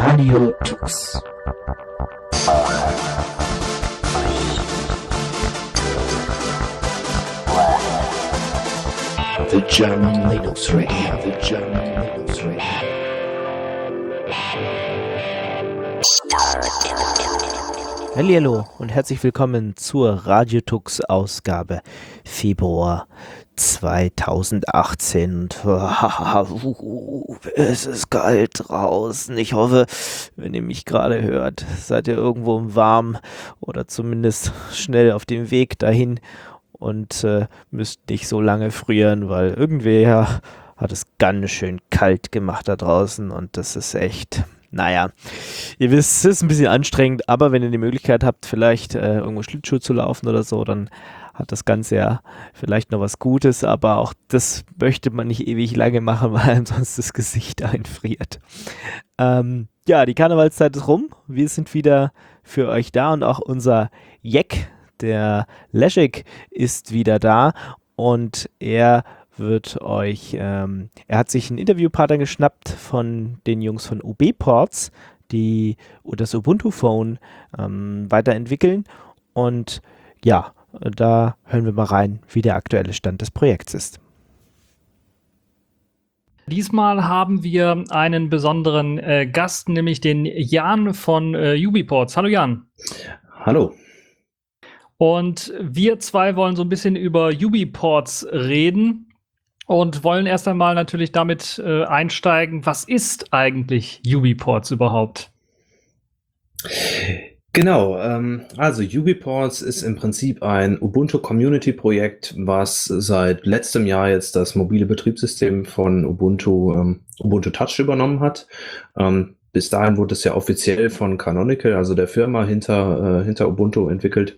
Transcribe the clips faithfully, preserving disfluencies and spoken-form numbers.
Radio Tux. The German Linux Radio, the German Linux Radio. Hallihallo und herzlich willkommen zur Radiotux Ausgabe Februar zweitausendachtzehn. Es ist kalt draußen. Ich hoffe, wenn ihr mich gerade hört, seid ihr irgendwo im Warmen oder zumindest schnell auf dem Weg dahin und äh, müsst nicht so lange frieren, weil irgendwer hat es ganz schön kalt gemacht da draußen und das ist echt... Naja, ihr wisst, es ist ein bisschen anstrengend, aber wenn ihr die Möglichkeit habt, vielleicht äh, irgendwo Schlittschuh zu laufen oder so, dann hat das Ganze ja vielleicht noch was Gutes, aber auch das möchte man nicht ewig lange machen, weil einem sonst das Gesicht einfriert. Ähm, ja, die Karnevalszeit ist rum, wir sind wieder für euch da und auch unser Jack, der Leszek, ist wieder da und er wird euch, ähm, er hat sich einen Interviewpartner geschnappt von den Jungs von U B-Ports, die das Ubuntu-Phone ähm, weiterentwickeln und ja, da hören wir mal rein, wie der aktuelle Stand des Projekts ist. Diesmal haben wir einen besonderen äh, Gast, nämlich den Jan von äh, U B-Ports. Hallo Jan. Hallo. Und wir zwei wollen so ein bisschen über U B-Ports reden. Und wollen erst einmal natürlich damit äh, einsteigen, was ist eigentlich U B-Ports überhaupt? Genau, ähm, also U B-Ports ist im Prinzip ein Ubuntu-Community-Projekt, was seit letztem Jahr jetzt das mobile Betriebssystem von Ubuntu, ähm, Ubuntu Touch übernommen hat. Ähm, bis dahin wurde es ja offiziell von Canonical, also der Firma hinter, äh, hinter Ubuntu, entwickelt.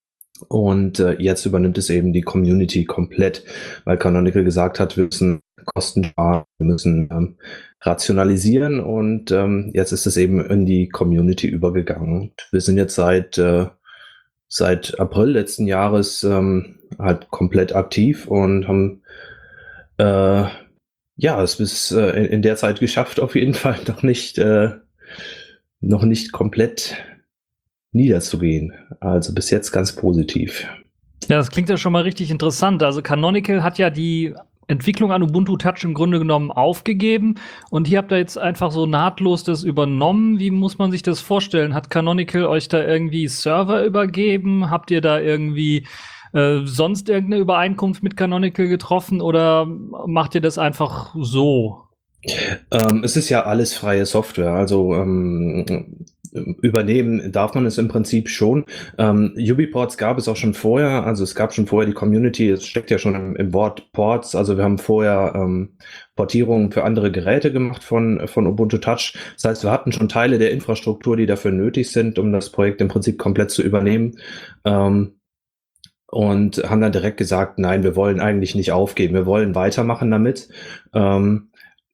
Und äh, jetzt übernimmt es eben die Community komplett, weil Canonical gesagt hat, wir müssen Kosten sparen, wir müssen ähm, rationalisieren und ähm, jetzt ist es eben in die Community übergegangen. Und wir sind jetzt seit, äh, seit April letzten Jahres ähm, halt komplett aktiv und haben äh, ja, es bis äh, in, in der Zeit geschafft, auf jeden Fall noch nicht, äh, noch nicht komplett niederzugehen. Also bis jetzt ganz positiv. Ja, das klingt ja schon mal richtig interessant. Also Canonical hat ja die Entwicklung an Ubuntu Touch im Grunde genommen aufgegeben und hier habt ihr jetzt einfach so nahtlos das übernommen. Wie muss man sich das vorstellen? Hat Canonical euch da irgendwie Server übergeben? Habt ihr da irgendwie äh, sonst irgendeine Übereinkunft mit Canonical getroffen oder macht ihr das einfach so? Ähm, es ist ja alles freie Software, also ähm, übernehmen darf man es im Prinzip schon. Ähm, U B-Ports gab es auch schon vorher, also es gab schon vorher die Community, es steckt ja schon im, im Wort Ports, also wir haben vorher ähm, Portierungen für andere Geräte gemacht von, von Ubuntu Touch. Das heißt, wir hatten schon Teile der Infrastruktur, die dafür nötig sind, um das Projekt im Prinzip komplett zu übernehmen. Ähm, und haben dann direkt gesagt, nein, wir wollen eigentlich nicht aufgeben, wir wollen weitermachen damit. Ähm,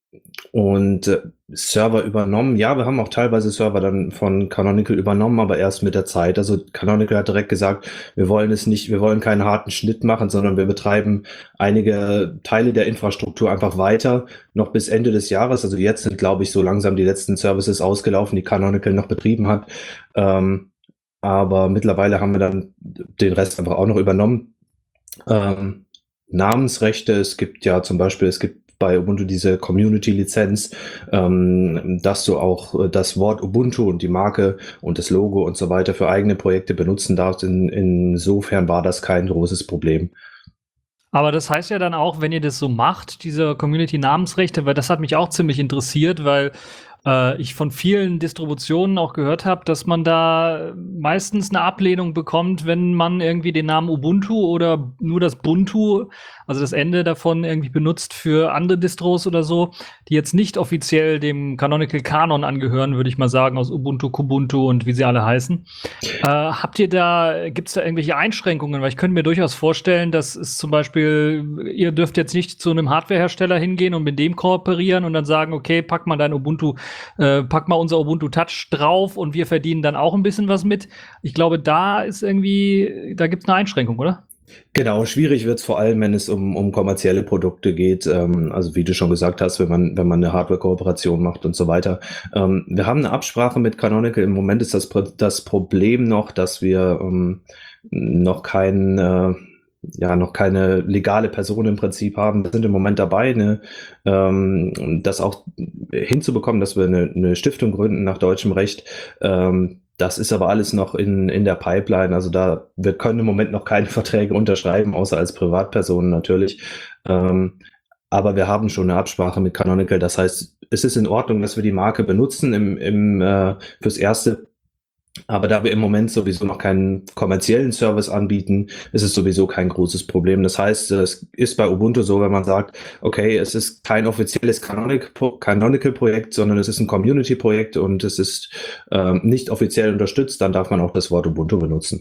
Und äh, Server übernommen, ja, wir haben auch teilweise Server dann von Canonical übernommen, aber erst mit der Zeit. Also Canonical hat direkt gesagt, wir wollen es nicht, wir wollen keinen harten Schnitt machen, sondern wir betreiben einige Teile der Infrastruktur einfach weiter, noch bis Ende des Jahres. Also jetzt sind, glaube ich, so langsam die letzten Services ausgelaufen, die Canonical noch betrieben hat. Ähm, aber mittlerweile haben wir dann den Rest einfach auch noch übernommen. Ähm, Namensrechte, es gibt ja zum Beispiel, es gibt bei Ubuntu diese Community-Lizenz, ähm, dass du auch äh, das Wort Ubuntu und die Marke und das Logo und so weiter für eigene Projekte benutzen darfst. In, insofern war das kein großes Problem. Aber das heißt ja dann auch, wenn ihr das so macht, diese Community-Namensrechte, weil das hat mich auch ziemlich interessiert, weil äh, ich von vielen Distributionen auch gehört habe, dass man da meistens eine Ablehnung bekommt, wenn man irgendwie den Namen Ubuntu oder nur das Buntu, also das Ende davon irgendwie benutzt für andere Distros oder so, die jetzt nicht offiziell dem Canonical Kanon angehören, würde ich mal sagen, aus Ubuntu, Kubuntu und wie sie alle heißen. Äh, habt ihr da, gibt's da irgendwelche Einschränkungen? Weil ich könnte mir durchaus vorstellen, dass es zum Beispiel, ihr dürft jetzt nicht zu einem Hardwarehersteller hingehen und mit dem kooperieren und dann sagen, okay, pack mal dein Ubuntu, äh, pack mal unser Ubuntu Touch drauf und wir verdienen dann auch ein bisschen was mit. Ich glaube, da ist irgendwie, da gibt's eine Einschränkung, oder? Genau, schwierig wird es vor allem, wenn es um, um kommerzielle Produkte geht. Ähm, also wie du schon gesagt hast, wenn man, wenn man eine Hardware-Kooperation macht und so weiter. Ähm, wir haben eine Absprache mit Canonical. Im Moment ist das, Pro- das Problem noch, dass wir ähm, noch kein, äh, ja, noch keine legale Person im Prinzip haben. Wir sind im Moment dabei, eine, ähm, das auch hinzubekommen, dass wir eine, eine Stiftung gründen nach deutschem Recht. Ähm, Das ist aber alles noch in, in der Pipeline. Also da, wir können im Moment noch keine Verträge unterschreiben, außer als Privatpersonen natürlich. Ähm, aber wir haben schon eine Absprache mit Canonical. Das heißt, es ist in Ordnung, dass wir die Marke benutzen im, im, äh, fürs Erste. Aber da wir im Moment sowieso noch keinen kommerziellen Service anbieten, ist es sowieso kein großes Problem. Das heißt, es ist bei Ubuntu so, wenn man sagt, okay, es ist kein offizielles Canonical- Canonical-Projekt, sondern es ist ein Community-Projekt und es ist ähm, nicht offiziell unterstützt, dann darf man auch das Wort Ubuntu benutzen.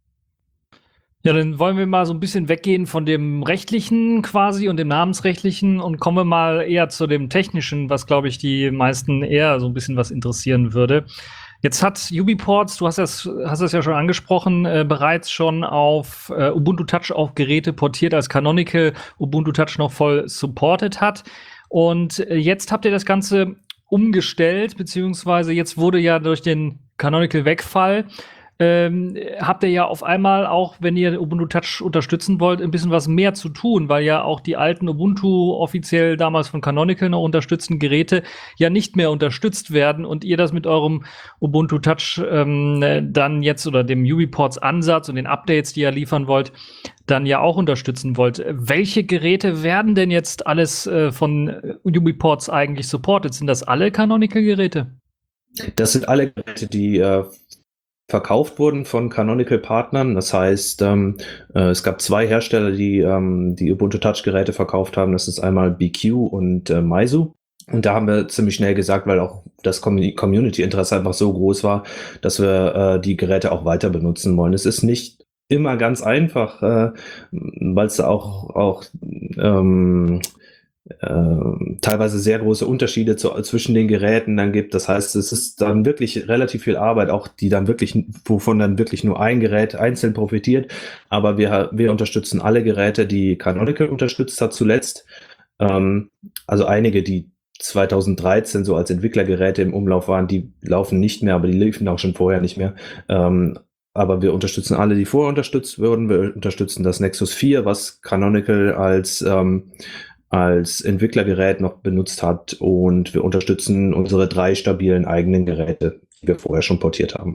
Ja, dann wollen wir mal so ein bisschen weggehen von dem Rechtlichen quasi und dem Namensrechtlichen und kommen wir mal eher zu dem Technischen, was, glaube ich, die meisten eher so ein bisschen was interessieren würde. Jetzt hat UbiPorts, du hast das, hast das ja schon angesprochen, äh, bereits schon auf äh, Ubuntu Touch auf Geräte portiert, als Canonical Ubuntu Touch noch voll supported hat. Und äh, jetzt habt ihr das Ganze umgestellt, beziehungsweise jetzt wurde ja durch den Canonical-Wegfall ähm, habt ihr ja auf einmal auch, wenn ihr Ubuntu Touch unterstützen wollt, ein bisschen was mehr zu tun, weil ja auch die alten Ubuntu offiziell damals von Canonical noch unterstützten Geräte ja nicht mehr unterstützt werden und ihr das mit eurem Ubuntu Touch ähm, dann jetzt oder dem UbiPorts Ansatz und den Updates, die ihr liefern wollt, dann ja auch unterstützen wollt. Welche Geräte werden denn jetzt alles äh, von UbiPorts eigentlich supported? Sind das alle Canonical-Geräte? Das sind alle Geräte, die äh, verkauft wurden von Canonical-Partnern. Das heißt, ähm, äh, es gab zwei Hersteller, die ähm, die Ubuntu Touch-Geräte verkauft haben. Das ist einmal B Q und äh, Meizu. Und da haben wir ziemlich schnell gesagt, weil auch das Community-Interesse einfach so groß war, dass wir äh, die Geräte auch weiter benutzen wollen. Es ist nicht immer ganz einfach, äh, weil es auch, auch ähm, äh, teilweise sehr große Unterschiede zu, zwischen den Geräten dann gibt. Das heißt, es ist dann wirklich relativ viel Arbeit, auch die dann wirklich, wovon dann wirklich nur ein Gerät einzeln profitiert. Aber wir, wir unterstützen alle Geräte, die Canonical unterstützt hat zuletzt. Ähm, also einige, die zweitausenddreizehn so als Entwicklergeräte im Umlauf waren, die laufen nicht mehr, aber die liefen auch schon vorher nicht mehr. Ähm, aber wir unterstützen alle, die vorher unterstützt wurden. Wir unterstützen das Nexus vier, was Canonical als ähm, als Entwicklergerät noch benutzt hat, und wir unterstützen unsere drei stabilen eigenen Geräte, die wir vorher schon portiert haben.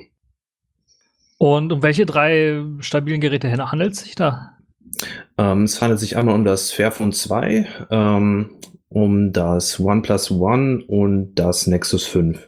Und um welche drei stabilen Geräte handelt es sich da? Ähm, es handelt sich einmal um das Fairphone zwei, ähm, um das OnePlus One und das Nexus fünf.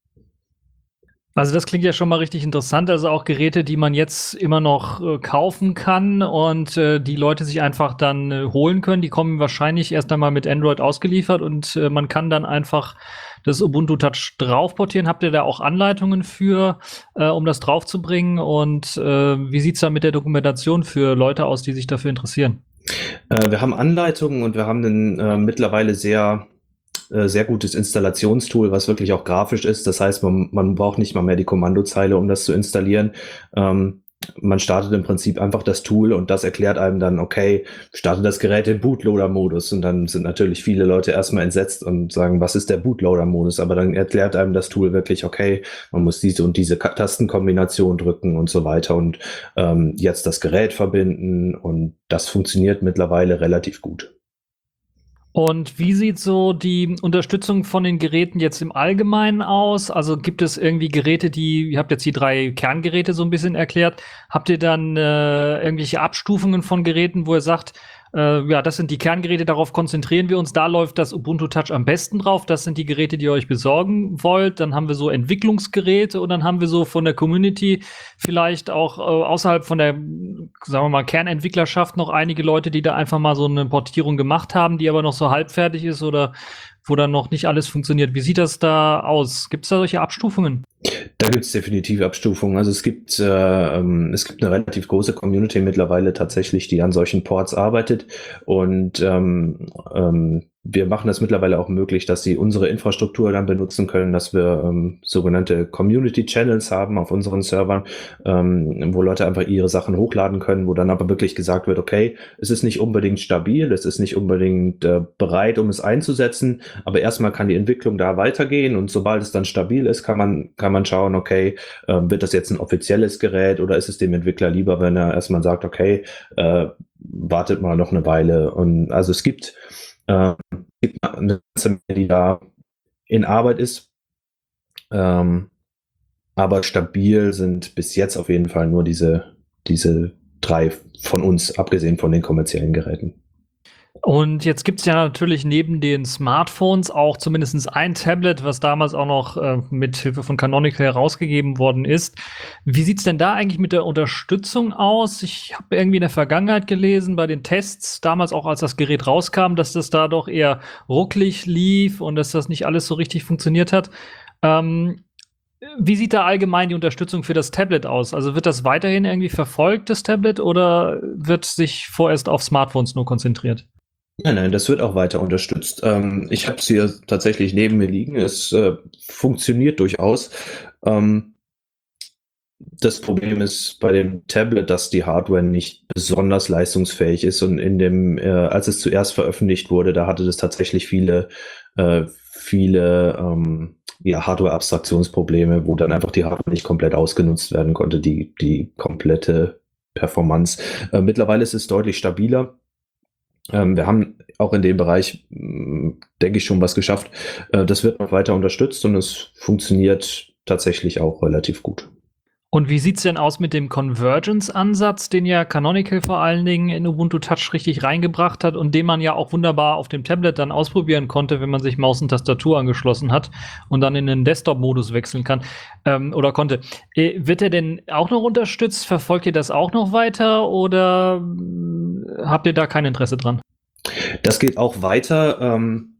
Also das klingt ja schon mal richtig interessant. Also auch Geräte, die man jetzt immer noch äh, kaufen kann und äh, die Leute sich einfach dann äh, holen können. Die kommen wahrscheinlich erst einmal mit Android ausgeliefert und äh, man kann dann einfach das Ubuntu Touch draufportieren. Habt ihr da auch Anleitungen für, äh, um das draufzubringen? Und äh, wie sieht's da mit der Dokumentation für Leute aus, die sich dafür interessieren? Äh, wir haben Anleitungen und wir haben ein äh, mittlerweile sehr sehr gutes Installationstool, was wirklich auch grafisch ist. Das heißt, man, man braucht nicht mal mehr die Kommandozeile, um das zu installieren. Ähm, man startet im Prinzip einfach das Tool und das erklärt einem dann, okay, starte das Gerät im Bootloader-Modus. Und dann sind natürlich viele Leute erstmal entsetzt und sagen, was ist der Bootloader-Modus? Aber dann erklärt einem das Tool wirklich, okay, man muss diese und diese Tastenkombination drücken und so weiter und ähm, jetzt das Gerät verbinden, und das funktioniert mittlerweile relativ gut. Und wie sieht so die Unterstützung von den Geräten jetzt im Allgemeinen aus? Also gibt es irgendwie Geräte, die, ihr habt jetzt die drei Kerngeräte so ein bisschen erklärt, habt ihr dann äh, irgendwelche Abstufungen von Geräten, wo ihr sagt, äh, ja, das sind die Kerngeräte, darauf konzentrieren wir uns, da läuft das Ubuntu Touch am besten drauf, das sind die Geräte, die ihr euch besorgen wollt, dann haben wir so Entwicklungsgeräte und dann haben wir so von der Community vielleicht auch äh, außerhalb von der, sagen wir mal, Kernentwicklerschaft noch einige Leute, die da einfach mal so eine Portierung gemacht haben, die aber noch so halbfertig ist oder wo dann noch nicht alles funktioniert. Wie sieht das da aus? Gibt es da solche Abstufungen? Da gibt es definitiv Abstufungen. Also es gibt äh, ähm, es gibt eine relativ große Community mittlerweile tatsächlich, die an solchen Ports arbeitet, und ähm, ähm, wir machen das mittlerweile auch möglich, dass sie unsere Infrastruktur dann benutzen können, dass wir ähm, sogenannte Community Channels haben auf unseren Servern, ähm, wo Leute einfach ihre Sachen hochladen können, wo dann aber wirklich gesagt wird, okay, es ist nicht unbedingt stabil, es ist nicht unbedingt äh, bereit, um es einzusetzen, aber erstmal kann die Entwicklung da weitergehen und sobald es dann stabil ist, kann man, kann man schauen, okay, äh, wird das jetzt ein offizielles Gerät oder ist es dem Entwickler lieber, wenn er erstmal sagt, okay, äh, wartet mal noch eine Weile. Und also es gibt äh, gibt eine ganze Menge, die da in Arbeit ist. Ähm, aber stabil sind bis jetzt auf jeden Fall nur diese, diese drei von uns, abgesehen von den kommerziellen Geräten. Und jetzt gibt es ja natürlich neben den Smartphones auch zumindest ein Tablet, was damals auch noch äh, mit Hilfe von Canonical herausgegeben worden ist. Wie sieht es denn da eigentlich mit der Unterstützung aus? Ich habe irgendwie in der Vergangenheit gelesen, bei den Tests, damals auch als das Gerät rauskam, dass das da doch eher rucklig lief und dass das nicht alles so richtig funktioniert hat. Ähm, Wie sieht da allgemein die Unterstützung für das Tablet aus? Also wird das weiterhin irgendwie verfolgt, das Tablet, oder wird sich vorerst auf Smartphones nur konzentriert? Nein, nein, das wird auch weiter unterstützt. Ähm, ich habe es hier tatsächlich neben mir liegen. Es äh, funktioniert durchaus. Ähm, das Problem ist bei dem Tablet, dass die Hardware nicht besonders leistungsfähig ist. Und in dem, äh, als es zuerst veröffentlicht wurde, da hatte das tatsächlich viele, äh, viele ähm, ja, Hardware-Abstraktionsprobleme, wo dann einfach die Hardware nicht komplett ausgenutzt werden konnte, die, die komplette Performance. Äh, mittlerweile ist es deutlich stabiler. Ähm, wir haben auch in dem Bereich, mh, denke ich, schon was geschafft. Äh, das wird noch weiter unterstützt und es funktioniert tatsächlich auch relativ gut. Und wie sieht's denn aus mit dem Convergence-Ansatz, den ja Canonical vor allen Dingen in Ubuntu Touch richtig reingebracht hat und den man ja auch wunderbar auf dem Tablet dann ausprobieren konnte, wenn man sich Maus und Tastatur angeschlossen hat und dann in den Desktop-Modus wechseln kann ähm, oder konnte. Äh, wird er denn auch noch unterstützt? Verfolgt ihr das auch noch weiter oder mh, habt ihr da kein Interesse dran? Das geht auch weiter. Ähm,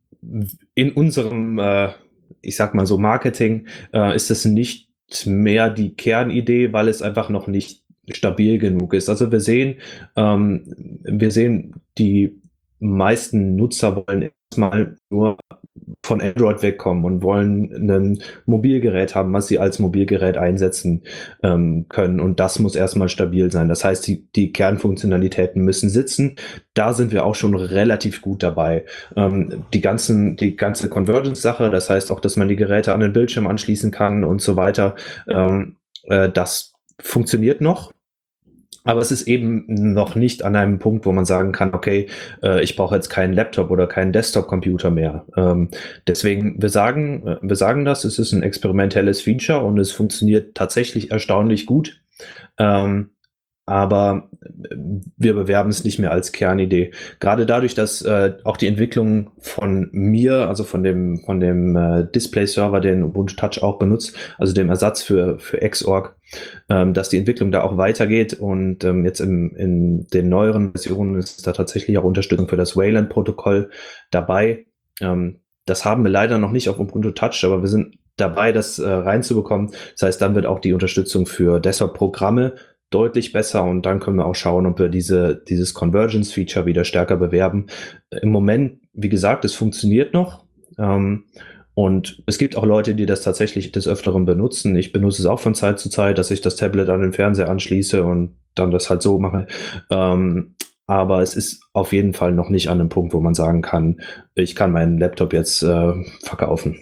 in unserem, äh, ich sag mal so, Marketing äh, ist es nicht mehr die Kernidee, weil es einfach noch nicht stabil genug ist. Also wir sehen, ähm, wir sehen, die meisten Nutzer wollen erstmal nur von Android wegkommen und wollen ein Mobilgerät haben, was sie als Mobilgerät einsetzen ähm, können. Und das muss erstmal stabil sein. Das heißt, die, die Kernfunktionalitäten müssen sitzen. Da sind wir auch schon relativ gut dabei. Ähm, die ganzen, die ganze Convergence-Sache, das heißt auch, dass man die Geräte an den Bildschirm anschließen kann und so weiter, ähm, äh, das funktioniert noch. Aber es ist eben noch nicht an einem Punkt, wo man sagen kann, okay, äh, ich brauche jetzt keinen Laptop oder keinen Desktop-Computer mehr. Ähm, deswegen, wir sagen, äh, wir sagen das, es ist ein experimentelles Feature und es funktioniert tatsächlich erstaunlich gut. Ähm, aber wir bewerben es nicht mehr als Kernidee. Gerade dadurch, dass äh, auch die Entwicklung von mir, also von dem von dem äh, Display-Server, den Ubuntu Touch auch benutzt, also dem Ersatz für für Xorg, ähm, dass die Entwicklung da auch weitergeht und ähm, jetzt im, in den neueren Versionen ist da tatsächlich auch Unterstützung für das Wayland-Protokoll dabei. Ähm, das haben wir leider noch nicht auf Ubuntu Touch, aber wir sind dabei, das äh, reinzubekommen. Das heißt, dann wird auch die Unterstützung für Desktop-Programme deutlich besser und dann können wir auch schauen, ob wir diese, dieses Convergence-Feature wieder stärker bewerben. Im Moment, wie gesagt, es funktioniert noch ähm, und es gibt auch Leute, die das tatsächlich des Öfteren benutzen. Ich benutze es auch von Zeit zu Zeit, dass ich das Tablet an den Fernseher anschließe und dann das halt so mache. Ähm, aber es ist auf jeden Fall noch nicht an einem Punkt, wo man sagen kann, ich kann meinen Laptop jetzt äh, verkaufen.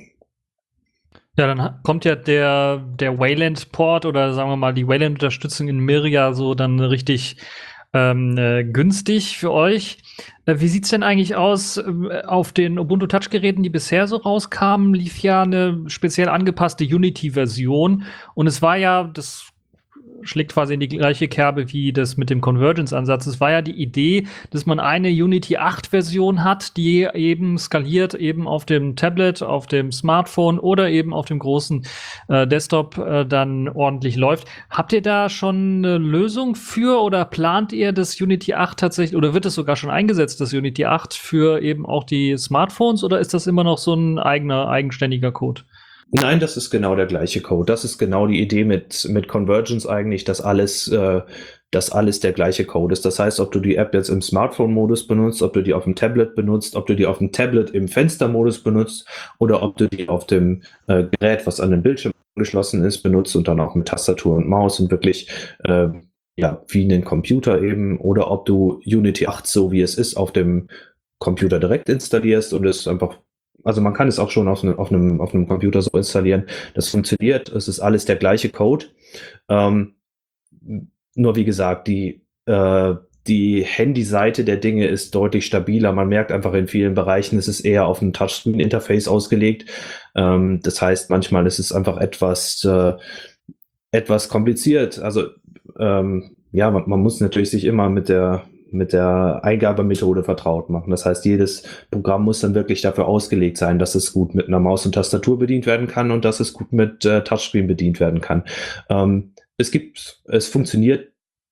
Ja, dann ha- kommt ja der, der Wayland-Port oder sagen wir mal die Wayland-Unterstützung in Miria so dann richtig ähm, äh, günstig für euch. Äh, wie sieht's denn eigentlich aus äh, auf den Ubuntu Touch-Geräten, die bisher so rauskamen? Lief ja eine speziell angepasste Unity-Version und es war ja, das schlägt quasi in die gleiche Kerbe wie das mit dem Convergence-Ansatz. Es war ja die Idee, dass man eine Unity acht Version hat, die eben skaliert eben auf dem Tablet, auf dem Smartphone oder eben auf dem großen äh, Desktop äh, dann ordentlich läuft. Habt ihr da schon eine Lösung für oder plant ihr das Unity acht tatsächlich oder wird es sogar schon eingesetzt, das Unity acht für eben auch die Smartphones oder ist das immer noch so ein eigener, eigenständiger Code? Nein, das ist genau der gleiche Code. Das ist genau die Idee mit, mit Convergence eigentlich, dass alles äh, dass alles der gleiche Code ist. Das heißt, ob du die App jetzt im Smartphone-Modus benutzt, ob du die auf dem Tablet benutzt, ob du die auf dem Tablet im Fenster-Modus benutzt oder ob du die auf dem äh, Gerät, was an den Bildschirm angeschlossen ist, benutzt und dann auch mit Tastatur und Maus und wirklich äh, ja, wie einen Computer eben, oder ob du Unity acht, so wie es ist, auf dem Computer direkt installierst und es einfach, also man kann es auch schon auf, ne, auf, einem, auf einem Computer so installieren. Das funktioniert, es ist alles der gleiche Code. Ähm, nur wie gesagt, die, äh, die Handy-Seite der Dinge ist deutlich stabiler. Man merkt einfach in vielen Bereichen, es ist eher auf ein Touchscreen-Interface ausgelegt. Ähm, das heißt, manchmal ist es einfach etwas, äh, etwas kompliziert. Also ähm, ja, man, man muss natürlich sich immer mit der mit der Eingabemethode vertraut machen. Das heißt, jedes Programm muss dann wirklich dafür ausgelegt sein, dass es gut mit einer Maus und Tastatur bedient werden kann und dass es gut mit äh, Touchscreen bedient werden kann. Ähm, es gibt, es funktioniert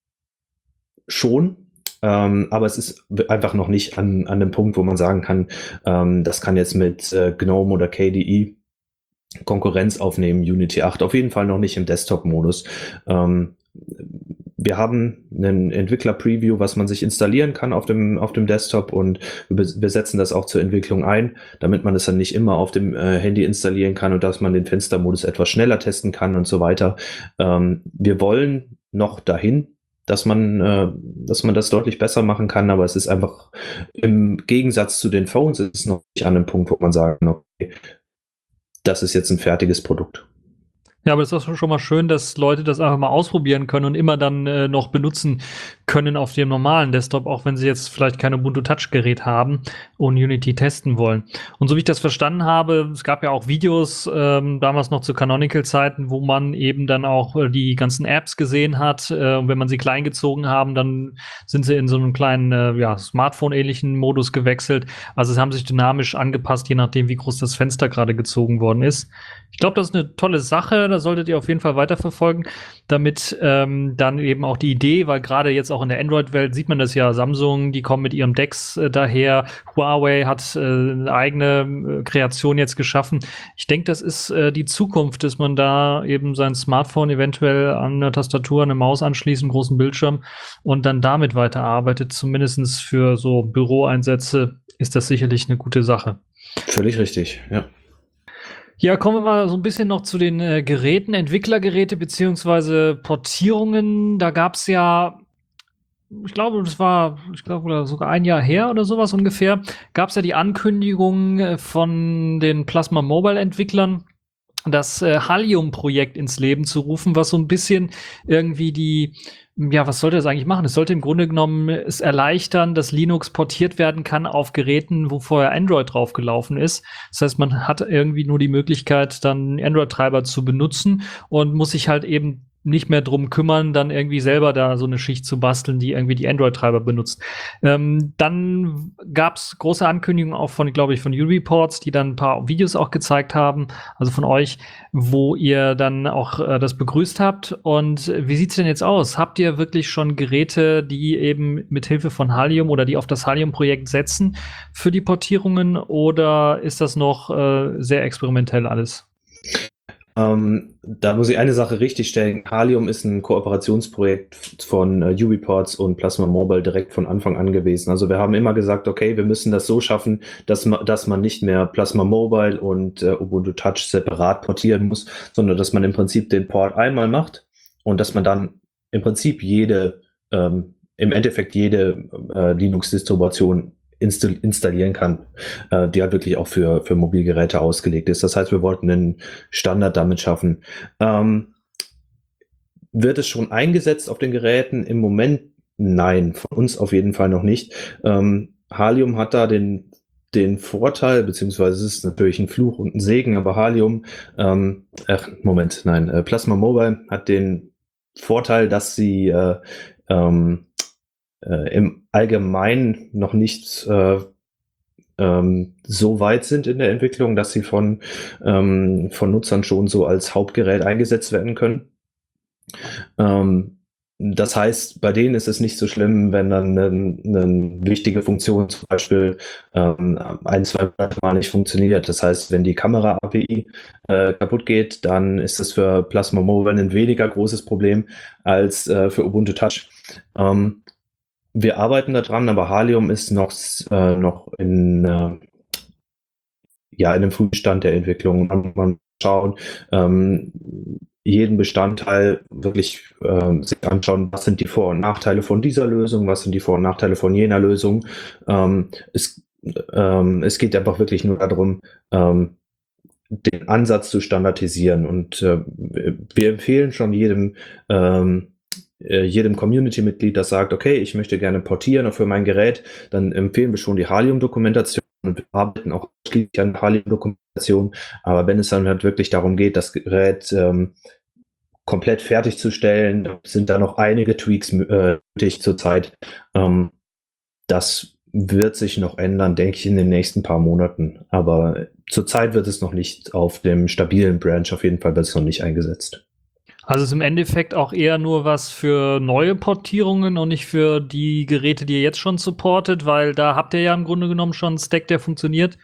schon, ähm, aber es ist einfach noch nicht an, an dem Punkt, wo man sagen kann, ähm, das kann jetzt mit äh, GNOME oder K D E Konkurrenz aufnehmen, Unity acht. Auf jeden Fall noch nicht im Desktop-Modus. Ähm, wir haben einen Entwickler-Preview, was man sich installieren kann auf dem, auf dem Desktop, und wir, wir setzen das auch zur Entwicklung ein, damit man es dann nicht immer auf dem äh, Handy installieren kann und dass man den Fenstermodus etwas schneller testen kann und so weiter. Ähm, wir wollen noch dahin, dass man, äh, dass man das deutlich besser machen kann, aber es ist einfach im Gegensatz zu den Phones ist es noch nicht an einem Punkt, wo man sagen, okay, das ist jetzt ein fertiges Produkt. Ja, aber es ist auch schon mal schön, dass Leute das einfach mal ausprobieren können und immer dann äh, noch benutzen können auf dem normalen Desktop, auch wenn sie jetzt vielleicht kein Ubuntu Touch-Gerät haben und Unity testen wollen. Und so wie ich das verstanden habe, es gab ja auch Videos, ähm, damals noch zu Canonical-Zeiten, wo man eben dann auch äh, die ganzen Apps gesehen hat. Äh, und wenn man sie klein gezogen haben, dann sind sie in so einem kleinen äh, ja, Smartphone-ähnlichen Modus gewechselt. Also es haben sich dynamisch angepasst, je nachdem, wie groß das Fenster gerade gezogen worden ist. Ich glaube, das ist eine tolle Sache, da solltet ihr auf jeden Fall weiterverfolgen, damit ähm, dann eben auch die Idee, weil gerade jetzt auch in der Android-Welt sieht man das ja, Samsung, die kommen mit ihrem Dex äh, daher, Huawei hat äh, eine eigene äh, Kreation jetzt geschaffen. Ich denke, das ist äh, die Zukunft, dass man da eben sein Smartphone eventuell an eine Tastatur, eine Maus anschließt, einen großen Bildschirm und dann damit weiterarbeitet. Zumindest für so Büroeinsätze ist das sicherlich eine gute Sache. Völlig richtig, ja. Ja, kommen wir mal so ein bisschen noch zu den äh, Geräten, Entwicklergeräte beziehungsweise Portierungen. Da gab's ja, ich glaube, das war, ich glaube, sogar ein Jahr her oder sowas ungefähr, gab's ja die Ankündigung äh, von den Plasma Mobile Entwicklern, das äh, Halium-Projekt ins Leben zu rufen, was so ein bisschen irgendwie die, ja, was sollte das eigentlich machen? Es sollte im Grunde genommen es erleichtern, dass Linux portiert werden kann auf Geräten, wo vorher Android draufgelaufen ist. Das heißt, man hat irgendwie nur die Möglichkeit, dann Android-Treiber zu benutzen und muss sich halt eben nicht mehr drum kümmern, dann irgendwie selber da so eine Schicht zu basteln, die irgendwie die Android-Treiber benutzt. Ähm, dann gab's große Ankündigungen auch von, glaube ich, von U-Reports, die dann ein paar Videos auch gezeigt haben, also von euch, wo ihr dann auch äh, das begrüßt habt. Und wie sieht's denn jetzt aus? Habt ihr wirklich schon Geräte, die eben mit Hilfe von Halium oder die auf das Halium-Projekt setzen für die Portierungen, oder ist das noch äh, sehr experimentell alles? Ähm, da muss ich eine Sache richtigstellen. Halium ist ein Kooperationsprojekt von äh, U-Reports und Plasma Mobile direkt von Anfang an gewesen. Also wir haben immer gesagt, okay, wir müssen das so schaffen, dass man, dass man nicht mehr Plasma Mobile und äh, Ubuntu Touch separat portieren muss, sondern dass man im Prinzip den Port einmal macht und dass man dann im Prinzip jede, ähm, im Endeffekt jede äh, Linux-Distribution installieren kann, äh, die halt wirklich auch für, für Mobilgeräte ausgelegt ist. Das heißt, wir wollten einen Standard damit schaffen. Ähm, wird es schon eingesetzt auf den Geräten? Im Moment nein, von uns auf jeden Fall noch nicht. Ähm, Halium hat da den, den Vorteil, beziehungsweise es ist natürlich ein Fluch und ein Segen, aber Halium, ähm, ach, Moment, nein, äh, Plasma Mobile hat den Vorteil, dass sie äh, ähm, Äh, im Allgemeinen noch nicht äh, ähm, so weit sind in der Entwicklung, dass sie von, ähm, von Nutzern schon so als Hauptgerät eingesetzt werden können. Ähm, das heißt, bei denen ist es nicht so schlimm, wenn dann eine, eine wichtige Funktion zum Beispiel ähm, ein, zwei Monate mal nicht funktioniert. Das heißt, wenn die Kamera-A P I äh, kaputt geht, dann ist das für Plasma Mobile ein weniger großes Problem als äh, für Ubuntu Touch. Ähm, wir arbeiten daran, aber Halium ist noch, äh, noch in, äh, ja, in einem frühen Stand der Entwicklung. Man, man schauen, ähm, jeden Bestandteil wirklich äh, sich anschauen, was sind die Vor- und Nachteile von dieser Lösung, was sind die Vor- und Nachteile von jener Lösung. Ähm, es, ähm, es geht einfach wirklich nur darum, ähm, den Ansatz zu standardisieren. Und äh, wir empfehlen schon jedem, ähm, äh, jedem Community-Mitglied, das sagt, okay, ich möchte gerne portieren für mein Gerät, dann empfehlen wir schon die Halium-Dokumentation und wir arbeiten auch ausschließlich an Halium-Dokumentation. Aber wenn es dann halt wirklich darum geht, das Gerät ähm, komplett fertigzustellen, sind da noch einige Tweaks äh, nötig zurzeit. Ähm, das wird sich noch ändern, denke ich, in den nächsten paar Monaten. Aber zurzeit wird es noch nicht auf dem stabilen Branch, auf jeden Fall wird es noch nicht eingesetzt. Also ist im Endeffekt auch eher nur was für neue Portierungen und nicht für die Geräte, die ihr jetzt schon supportet, weil da habt ihr ja im Grunde genommen schon einen Stack, der funktioniert.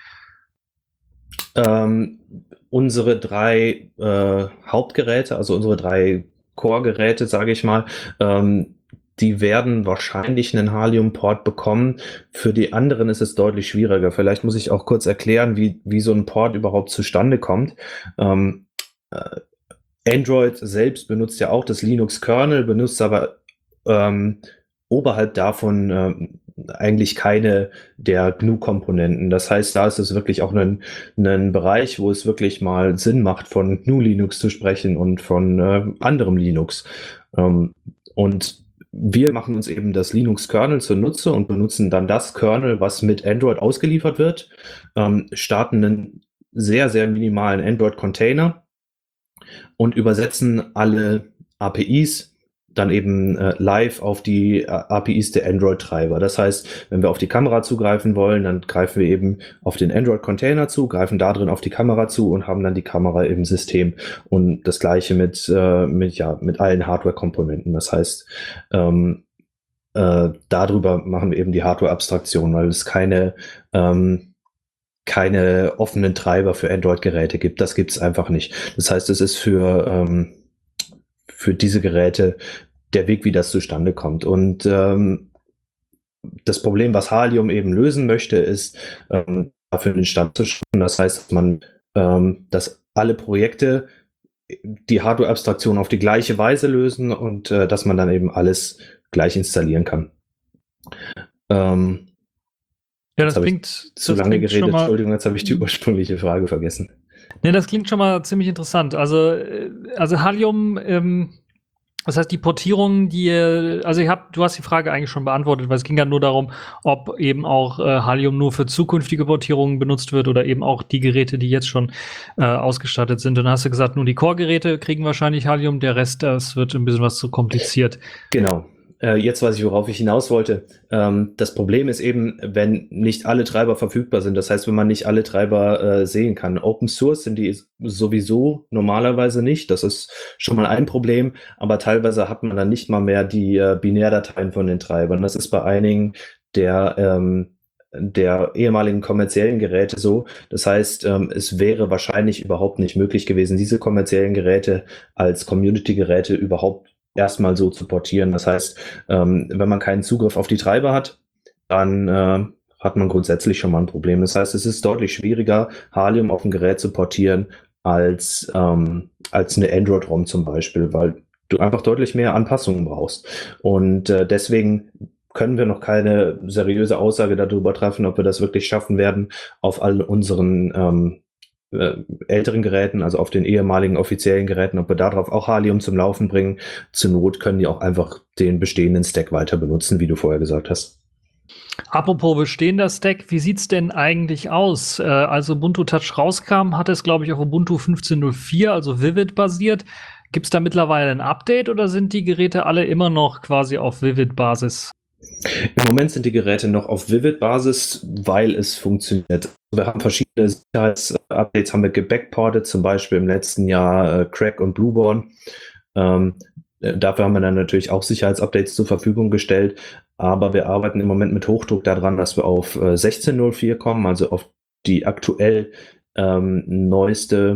Ähm, unsere drei äh, Hauptgeräte, also unsere drei Core-Geräte, sage ich mal, ähm, die werden wahrscheinlich einen Halium-Port bekommen. Für die anderen ist es deutlich schwieriger. Vielleicht muss ich auch kurz erklären, wie, wie so ein Port überhaupt zustande kommt. Ähm, äh, Android selbst benutzt ja auch das Linux-Kernel, benutzt aber ähm, oberhalb davon ähm, eigentlich keine der G N U-Komponenten. Das heißt, da ist es wirklich auch ein, ein Bereich, wo es wirklich mal Sinn macht, von G N U-Linux zu sprechen und von äh, anderem Linux. Ähm, und wir machen uns eben das Linux-Kernel zunutze und benutzen dann das Kernel, was mit Android ausgeliefert wird, ähm, starten einen sehr, sehr minimalen Android-Container und übersetzen alle A P Is dann eben äh, live auf die äh, A P Is der Android-Treiber. Das heißt, wenn wir auf die Kamera zugreifen wollen, dann greifen wir eben auf den Android-Container zu, greifen da drin auf die Kamera zu und haben dann die Kamera im System. Und das gleiche mit, äh, mit, ja, mit allen Hardware-Komponenten. Das heißt, ähm, äh, darüber machen wir eben die Hardware-Abstraktion, weil es keine ähm, keine offenen Treiber für Android-Geräte gibt. Das gibt es einfach nicht. Das heißt, es ist für, ähm, für diese Geräte der Weg, wie das zustande kommt. Und ähm, das Problem, was Halium eben lösen möchte, ist, ähm, dafür den Stand zu schaffen. Das heißt, dass man, ähm, dass alle Projekte die Hardware-Abstraktion auf die gleiche Weise lösen und äh, dass man dann eben alles gleich installieren kann. Ähm, Ja, das Jetzt habe ich klingt zu das lange klingt geredet. schon mal, Entschuldigung, jetzt habe ich die ursprüngliche Frage vergessen. ne, das klingt schon mal ziemlich interessant. Also, äh, also Halium, ähm, das heißt, die Portierung, die, ihr- also ich hab, du hast die Frage eigentlich schon beantwortet, weil es ging ja nur darum, ob eben auch äh, Halium nur für zukünftige Portierungen benutzt wird oder eben auch die Geräte, die jetzt schon äh, ausgestattet sind. Und dann hast du gesagt, nur die Core-Geräte kriegen wahrscheinlich Halium, der Rest, das wird ein bisschen was zu kompliziert. Genau. Äh, jetzt weiß ich, worauf ich hinaus wollte. Ähm, das Problem ist eben, wenn nicht alle Treiber verfügbar sind. Das heißt, wenn man nicht alle Treiber äh, sehen kann. Open Source sind die sowieso normalerweise nicht. Das ist schon mal ein Problem. Aber teilweise hat man dann nicht mal mehr die äh, Binärdateien von den Treibern. Das ist bei einigen der ähm, der ehemaligen kommerziellen Geräte so. Das heißt, ähm, es wäre wahrscheinlich überhaupt nicht möglich gewesen, diese kommerziellen Geräte als Community-Geräte überhaupt erstmal so zu portieren. Das heißt, ähm, wenn man keinen Zugriff auf die Treiber hat, dann äh, hat man grundsätzlich schon mal ein Problem. Das heißt, es ist deutlich schwieriger, Halium auf ein Gerät zu portieren, als, ähm, als eine Android-ROM zum Beispiel, weil du einfach deutlich mehr Anpassungen brauchst. Und äh, deswegen können wir noch keine seriöse Aussage darüber treffen, ob wir das wirklich schaffen werden, auf all unseren ähm, äh, älteren Geräten, also auf den ehemaligen offiziellen Geräten, ob wir darauf auch Halium zum Laufen bringen. Zur Not können die auch einfach den bestehenden Stack weiter benutzen, wie du vorher gesagt hast. Apropos bestehender Stack, wie sieht's denn eigentlich aus? Äh, als Ubuntu Touch rauskam, hat es, glaube ich, auf Ubuntu fünfzehn Punkt null vier, also Vivid basiert. Gibt's da mittlerweile ein Update oder sind die Geräte alle immer noch quasi auf Vivid-Basis? Im Moment sind die Geräte noch auf Vivid-Basis, weil es funktioniert. Wir haben verschiedene Sicherheitsupdates, haben wir gebackportet, zum Beispiel im letzten Jahr äh, Crack und Blueborn. Ähm, dafür haben wir dann natürlich auch Sicherheitsupdates zur Verfügung gestellt, aber wir arbeiten im Moment mit Hochdruck daran, dass wir auf äh, sechzehn Punkt null vier kommen, also auf die aktuell ähm, neueste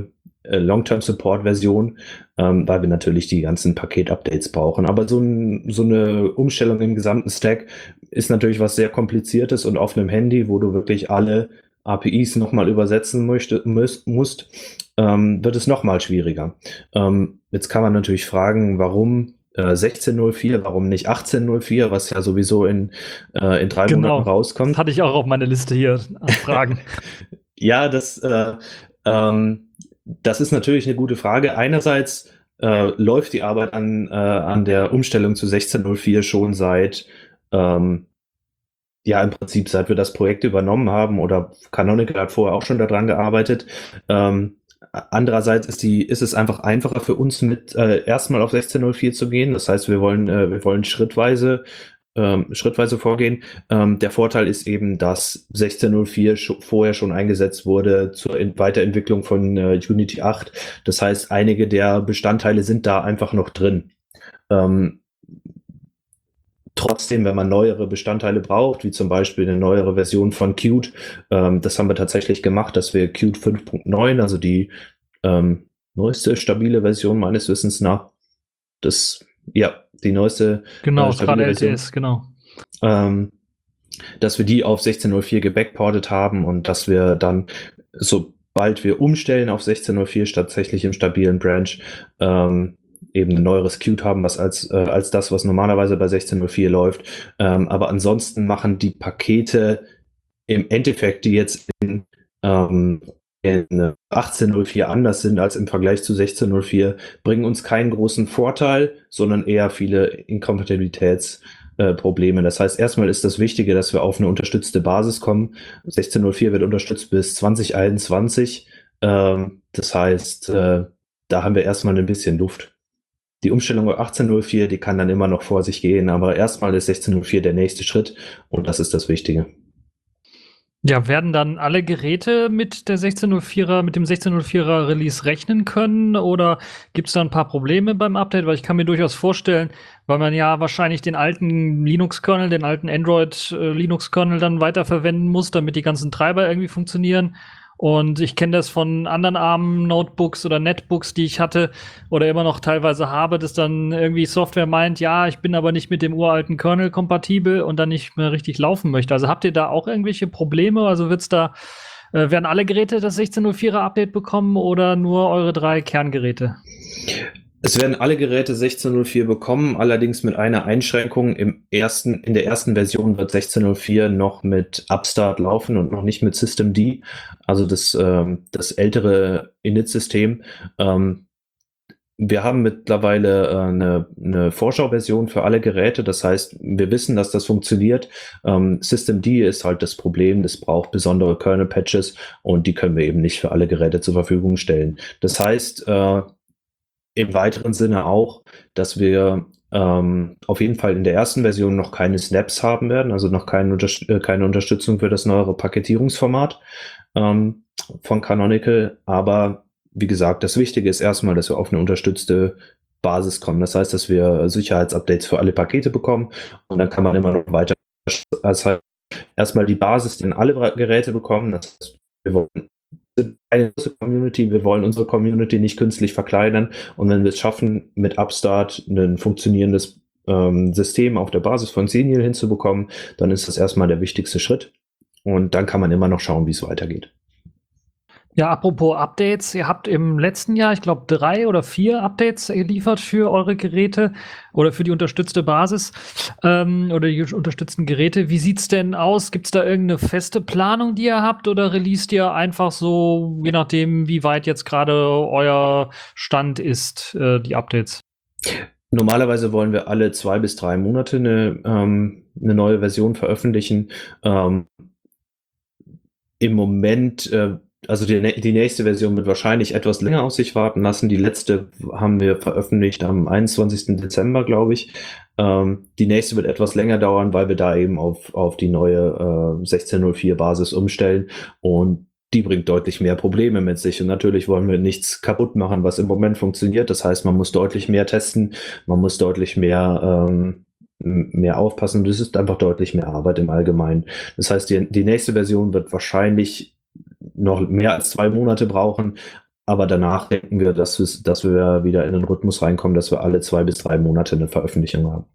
äh, Long-Term-Support-Version, ähm, weil wir natürlich die ganzen Paket-Updates brauchen. Aber so, ein, so eine Umstellung im gesamten Stack ist natürlich was sehr Kompliziertes und auf einem Handy, wo du wirklich alle A P Is nochmal übersetzen möchte, müsst, musst, ähm, wird es nochmal schwieriger. Ähm, jetzt kann man natürlich fragen, warum äh, sechzehn Punkt null vier, warum nicht achtzehn Punkt null vier, was ja sowieso in, äh, in drei Genau. Monaten rauskommt. Das hatte ich auch auf meiner Liste hier an Fragen. Ja, das, äh, ähm, das ist natürlich eine gute Frage. Einerseits äh, läuft die Arbeit an, äh, an der Umstellung zu sechzehn Punkt null vier schon seit, ähm, ja, im Prinzip seit wir das Projekt übernommen haben, oder Canonical hat vorher auch schon daran gearbeitet. Ähm, andererseits ist die, ist es einfach einfacher für uns, mit äh, erstmal auf sechzehn Punkt null vier zu gehen. Das heißt, wir wollen, äh, wir wollen schrittweise Ähm, schrittweise vorgehen. Ähm, der Vorteil ist eben, dass sechzehn Punkt null vier sch- vorher schon eingesetzt wurde zur In- Weiterentwicklung von äh, Unity acht. Das heißt, einige der Bestandteile sind da einfach noch drin. Ähm, trotzdem, wenn man neuere Bestandteile braucht, wie zum Beispiel eine neuere Version von Qt, ähm, das haben wir tatsächlich gemacht, dass wir Qt fünf Punkt neun, also die ähm, neueste stabile Version meines Wissens nach, das, ja, die neueste Genau, äh, ist gerade stabile L T Version. S, genau. Ähm, dass wir die auf sechzehn Punkt null vier gebackportet haben und dass wir dann, sobald wir umstellen auf sechzehn Punkt null vier, tatsächlich im stabilen Branch ähm, eben ein neueres Qt haben, was als, äh, als das, was normalerweise bei sechzehn Punkt null vier läuft. Ähm, aber ansonsten machen die Pakete im Endeffekt, die jetzt in, ähm, in achtzehn Punkt null vier anders sind als im Vergleich zu sechzehn Punkt null vier, bringen uns keinen großen Vorteil, sondern eher viele Inkompatibilitäts- Äh, Probleme. Das heißt, erstmal ist das Wichtige, dass wir auf eine unterstützte Basis kommen. sechzehn Punkt null vier wird unterstützt bis zwanzig einundzwanzig. Ähm, das heißt, äh, da haben wir erstmal ein bisschen Luft. Die Umstellung auf achtzehn Punkt null vier, die kann dann immer noch vor sich gehen, aber erstmal ist sechzehn Punkt null vier der nächste Schritt und das ist das Wichtige. Ja, werden dann alle Geräte mit der sechzehn Punkt null vierer, mit dem sechzehn Punkt null vierer Release rechnen können oder gibt es da ein paar Probleme beim Update? Weil ich kann mir durchaus vorstellen, weil man ja wahrscheinlich den alten Linux-Kernel, den alten Android-Linux-Kernel dann weiterverwenden muss, damit die ganzen Treiber irgendwie funktionieren. Und ich kenne das von anderen ARM-Notebooks oder Netbooks, die ich hatte oder immer noch teilweise habe, dass dann irgendwie Software meint, ja, ich bin aber nicht mit dem uralten Kernel kompatibel und dann nicht mehr richtig laufen möchte. Also habt ihr da auch irgendwelche Probleme? Also wird's da, äh, werden alle Geräte das sechzehn Punkt null vierer Update bekommen oder nur eure drei Kerngeräte? Es werden alle Geräte sechzehn Punkt null vier bekommen, allerdings mit einer Einschränkung. Im ersten, in der ersten Version wird sechzehn Punkt null vier noch mit Upstart laufen und noch nicht mit Systemd, also das, ähm, das ältere Init-System. Ähm, wir haben mittlerweile äh, eine, eine Vorschauversion für alle Geräte, das heißt, wir wissen, dass das funktioniert. Ähm, Systemd ist halt das Problem, das braucht besondere Kernel-Patches und die können wir eben nicht für alle Geräte zur Verfügung stellen. Das heißt, äh, im weiteren Sinne auch, dass wir ähm, auf jeden Fall in der ersten Version noch keine Snaps haben werden, also noch keine, Unterst äh, keine Unterstützung für das neuere Paketierungsformat ähm, von Canonical. Aber wie gesagt, das Wichtige ist erstmal, dass wir auf eine unterstützte Basis kommen. Das heißt, dass wir Sicherheitsupdates für alle Pakete bekommen und dann kann man immer noch weiter. Das heißt, erstmal die Basis, die alle Geräte bekommen. Das heißt, wir wollen eine große Community, wir wollen unsere Community nicht künstlich verkleinern und wenn wir es schaffen, mit Upstart ein funktionierendes ähm, System auf der Basis von Xenial hinzubekommen, dann ist das erstmal der wichtigste Schritt und dann kann man immer noch schauen, wie es weitergeht. Ja, apropos Updates, ihr habt im letzten Jahr, ich glaube, drei oder vier Updates geliefert für eure Geräte oder für die unterstützte Basis ähm, oder die unterstützten Geräte. Wie sieht's denn aus? Gibt's da irgendeine feste Planung, die ihr habt oder released ihr einfach so, je nachdem, wie weit jetzt gerade euer Stand ist, äh, die Updates? Normalerweise wollen wir alle zwei bis drei Monate eine, ähm, eine neue Version veröffentlichen. Ähm, Im Moment äh, Also die, die nächste Version wird wahrscheinlich etwas länger auf sich warten lassen. Die letzte haben wir veröffentlicht am einundzwanzigsten Dezember, glaube ich. Ähm, die nächste wird etwas länger dauern, weil wir da eben auf, auf die neue äh, sechzehn Punkt null vier Basis umstellen. Und die bringt deutlich mehr Probleme mit sich. Und natürlich wollen wir nichts kaputt machen, was im Moment funktioniert. Das heißt, man muss deutlich mehr testen, man muss deutlich mehr ähm, mehr aufpassen. Und es ist einfach deutlich mehr Arbeit im Allgemeinen. Das heißt, die, die nächste Version wird wahrscheinlich noch mehr als zwei Monate brauchen. aber danach denken wir, dass, wir, dass wir wieder in den Rhythmus reinkommen, dass wir alle zwei bis drei Monate eine Veröffentlichung haben.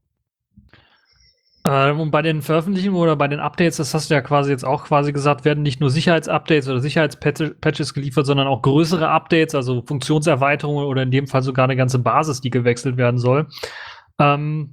Äh, und bei den Veröffentlichungen oder bei den Updates, das hast du ja quasi jetzt auch quasi gesagt, werden nicht nur Sicherheitsupdates oder Sicherheitspatches geliefert, sondern auch größere Updates, also Funktionserweiterungen oder in dem Fall sogar eine ganze Basis, die gewechselt werden soll. Ähm,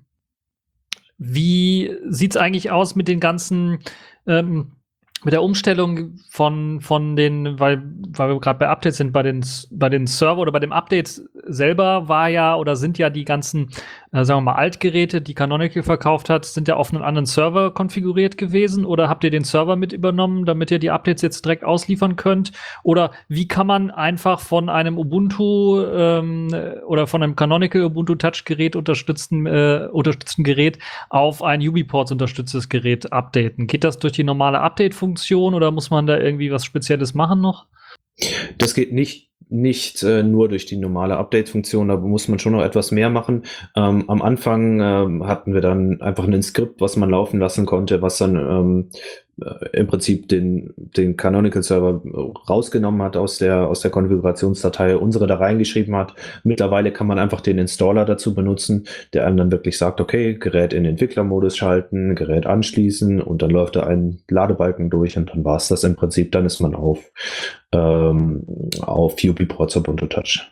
wie sieht's eigentlich aus mit den ganzen ähm, mit der Umstellung von, von den, weil, weil wir gerade bei Updates sind, bei den, bei den Server oder bei dem Update selber war ja oder sind ja die ganzen, äh, sagen wir mal, Altgeräte, die Canonical verkauft hat, sind ja auf einen anderen Server konfiguriert gewesen, oder habt ihr den Server mit übernommen, damit ihr die Updates jetzt direkt ausliefern könnt? Oder wie kann man einfach von einem Ubuntu ähm, oder von einem Canonical Ubuntu Touch Gerät unterstützten, äh, unterstützten Gerät auf ein UbiPorts unterstütztes Gerät updaten? Geht das durch die normale Update-Funktion oder muss man da irgendwie was Spezielles machen noch? Das geht nicht, nicht äh, nur durch die normale Update-Funktion, da muss man schon noch etwas mehr machen. Ähm, am Anfang ähm, hatten wir dann einfach ein Skript, was man laufen lassen konnte, was dann ähm, äh, im Prinzip den, den Canonical-Server rausgenommen hat aus der, aus der Konfigurationsdatei, unsere da reingeschrieben hat. Mittlerweile kann man einfach den Installer dazu benutzen, der einem dann wirklich sagt, okay, Gerät in Entwicklermodus schalten, Gerät anschließen, und dann läuft da ein Ladebalken durch und dann war es das im Prinzip, dann ist man auf ähm, auf UbiPorts Ubuntu Touch.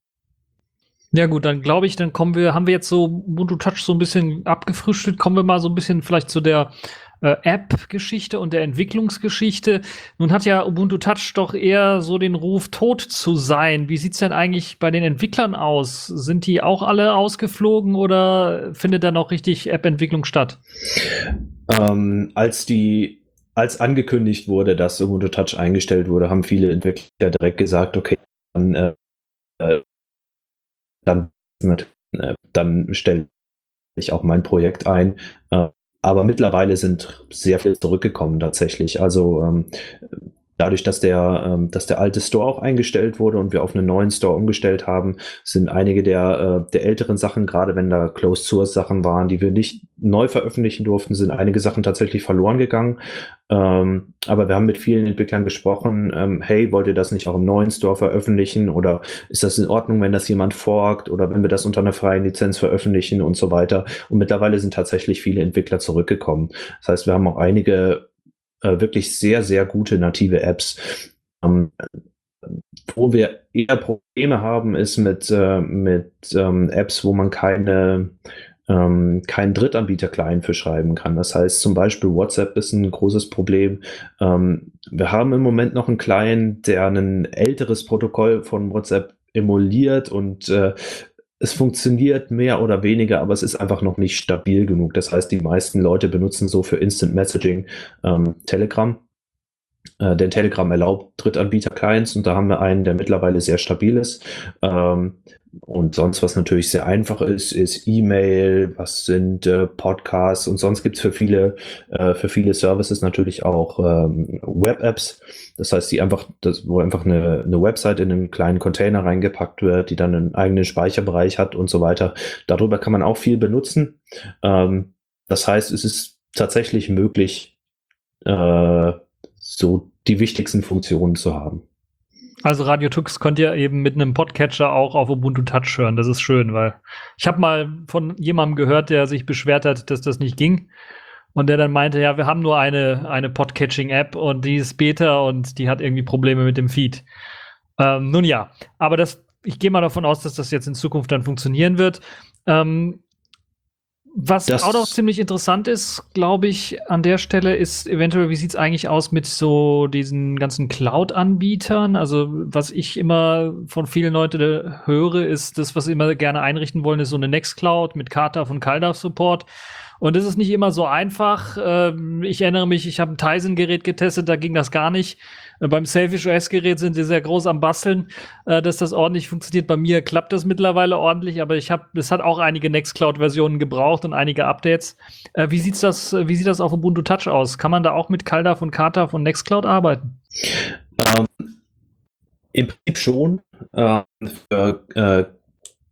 Ja gut, dann glaube ich, dann kommen wir, haben wir jetzt so Ubuntu Touch so ein bisschen abgefrühstückt, kommen wir mal so ein bisschen vielleicht zu der äh, App-Geschichte und der Entwicklungsgeschichte. Nun hat ja Ubuntu Touch doch eher so den Ruf, tot zu sein. Wie sieht's denn eigentlich bei den Entwicklern aus? Sind die auch alle ausgeflogen oder findet da noch richtig App-Entwicklung statt? Ähm, als die Als angekündigt wurde, dass Ubuntu Touch eingestellt wurde, haben viele Entwickler direkt gesagt, okay, dann, äh, dann, äh, dann stelle ich auch mein Projekt ein. Äh, aber mittlerweile sind sehr viele zurückgekommen tatsächlich. Also ähm, dadurch, dass der, ähm, dass der alte Store auch eingestellt wurde und wir auf einen neuen Store umgestellt haben, sind einige der, äh, der älteren Sachen, gerade wenn da Closed Source Sachen waren, die wir nicht neu veröffentlichen durften, sind einige Sachen tatsächlich verloren gegangen. Ähm, aber wir haben mit vielen Entwicklern gesprochen, ähm, hey, wollt ihr das nicht auch im neuen Store veröffentlichen, oder ist das in Ordnung, wenn das jemand forkt, oder wenn wir das unter einer freien Lizenz veröffentlichen und so weiter. Und mittlerweile sind tatsächlich viele Entwickler zurückgekommen. Das heißt, wir haben auch einige äh, wirklich sehr, sehr gute native Apps. Ähm, wo wir eher Probleme haben, ist mit, äh, mit ähm, Apps, wo man keine ähm, keinen Drittanbieter-Client für schreiben kann. Das heißt, zum Beispiel WhatsApp ist ein großes Problem. Ähm, wir haben im Moment noch einen Client, der ein älteres Protokoll von WhatsApp emuliert, und äh, es funktioniert mehr oder weniger, aber es ist einfach noch nicht stabil genug. Das heißt, die meisten Leute benutzen so für Instant Messaging ähm, Telegram. Äh, denn Telegram erlaubt Drittanbieter-Clients, und da haben wir einen, der mittlerweile sehr stabil ist. Ähm, und sonst, was natürlich sehr einfach ist, ist E-Mail, was sind äh, Podcasts, und sonst gibt's für viele, äh, für viele Services natürlich auch ähm, Web-Apps. Das heißt, die einfach, das, wo einfach eine, eine Website in einen kleinen Container reingepackt wird, die dann einen eigenen Speicherbereich hat und so weiter. Darüber kann man auch viel benutzen. Ähm, das heißt, es ist tatsächlich möglich, äh, so die wichtigsten Funktionen zu haben. Also Radio Tux könnt ihr eben mit einem Podcatcher auch auf Ubuntu Touch hören. Das ist schön, weil ich habe mal von jemandem gehört, der sich beschwert hat, dass das nicht ging. Und der dann meinte, ja, wir haben nur eine, eine Podcatching-App und die ist Beta und die hat irgendwie Probleme mit dem Feed. Ähm, nun ja, aber das, ich gehe mal davon aus, dass das jetzt in Zukunft dann funktionieren wird. Ähm, Was Das- auch noch ziemlich interessant ist, glaube ich, an der Stelle ist eventuell, wie sieht's eigentlich aus mit so diesen ganzen Cloud-Anbietern? Also, was ich immer von vielen Leuten höre, ist das, was sie immer gerne einrichten wollen, ist so eine Nextcloud mit Kata von CalDAV-Support. Und das ist nicht immer so einfach. Ähm, ich erinnere mich, ich habe ein Tizen-Gerät getestet, da ging das gar nicht. Äh, beim Selfish O S-Gerät sind sie sehr groß am Basteln, äh, dass das ordentlich funktioniert. Bei mir klappt das mittlerweile ordentlich, aber ich habe, es hat auch einige Nextcloud-Versionen gebraucht und einige Updates. Äh, wie sieht's das, wie sieht das auf Ubuntu Touch aus? Kann man da auch mit CalDAV und Kata von Nextcloud arbeiten? Ähm, Im Prinzip schon. Äh, für, äh,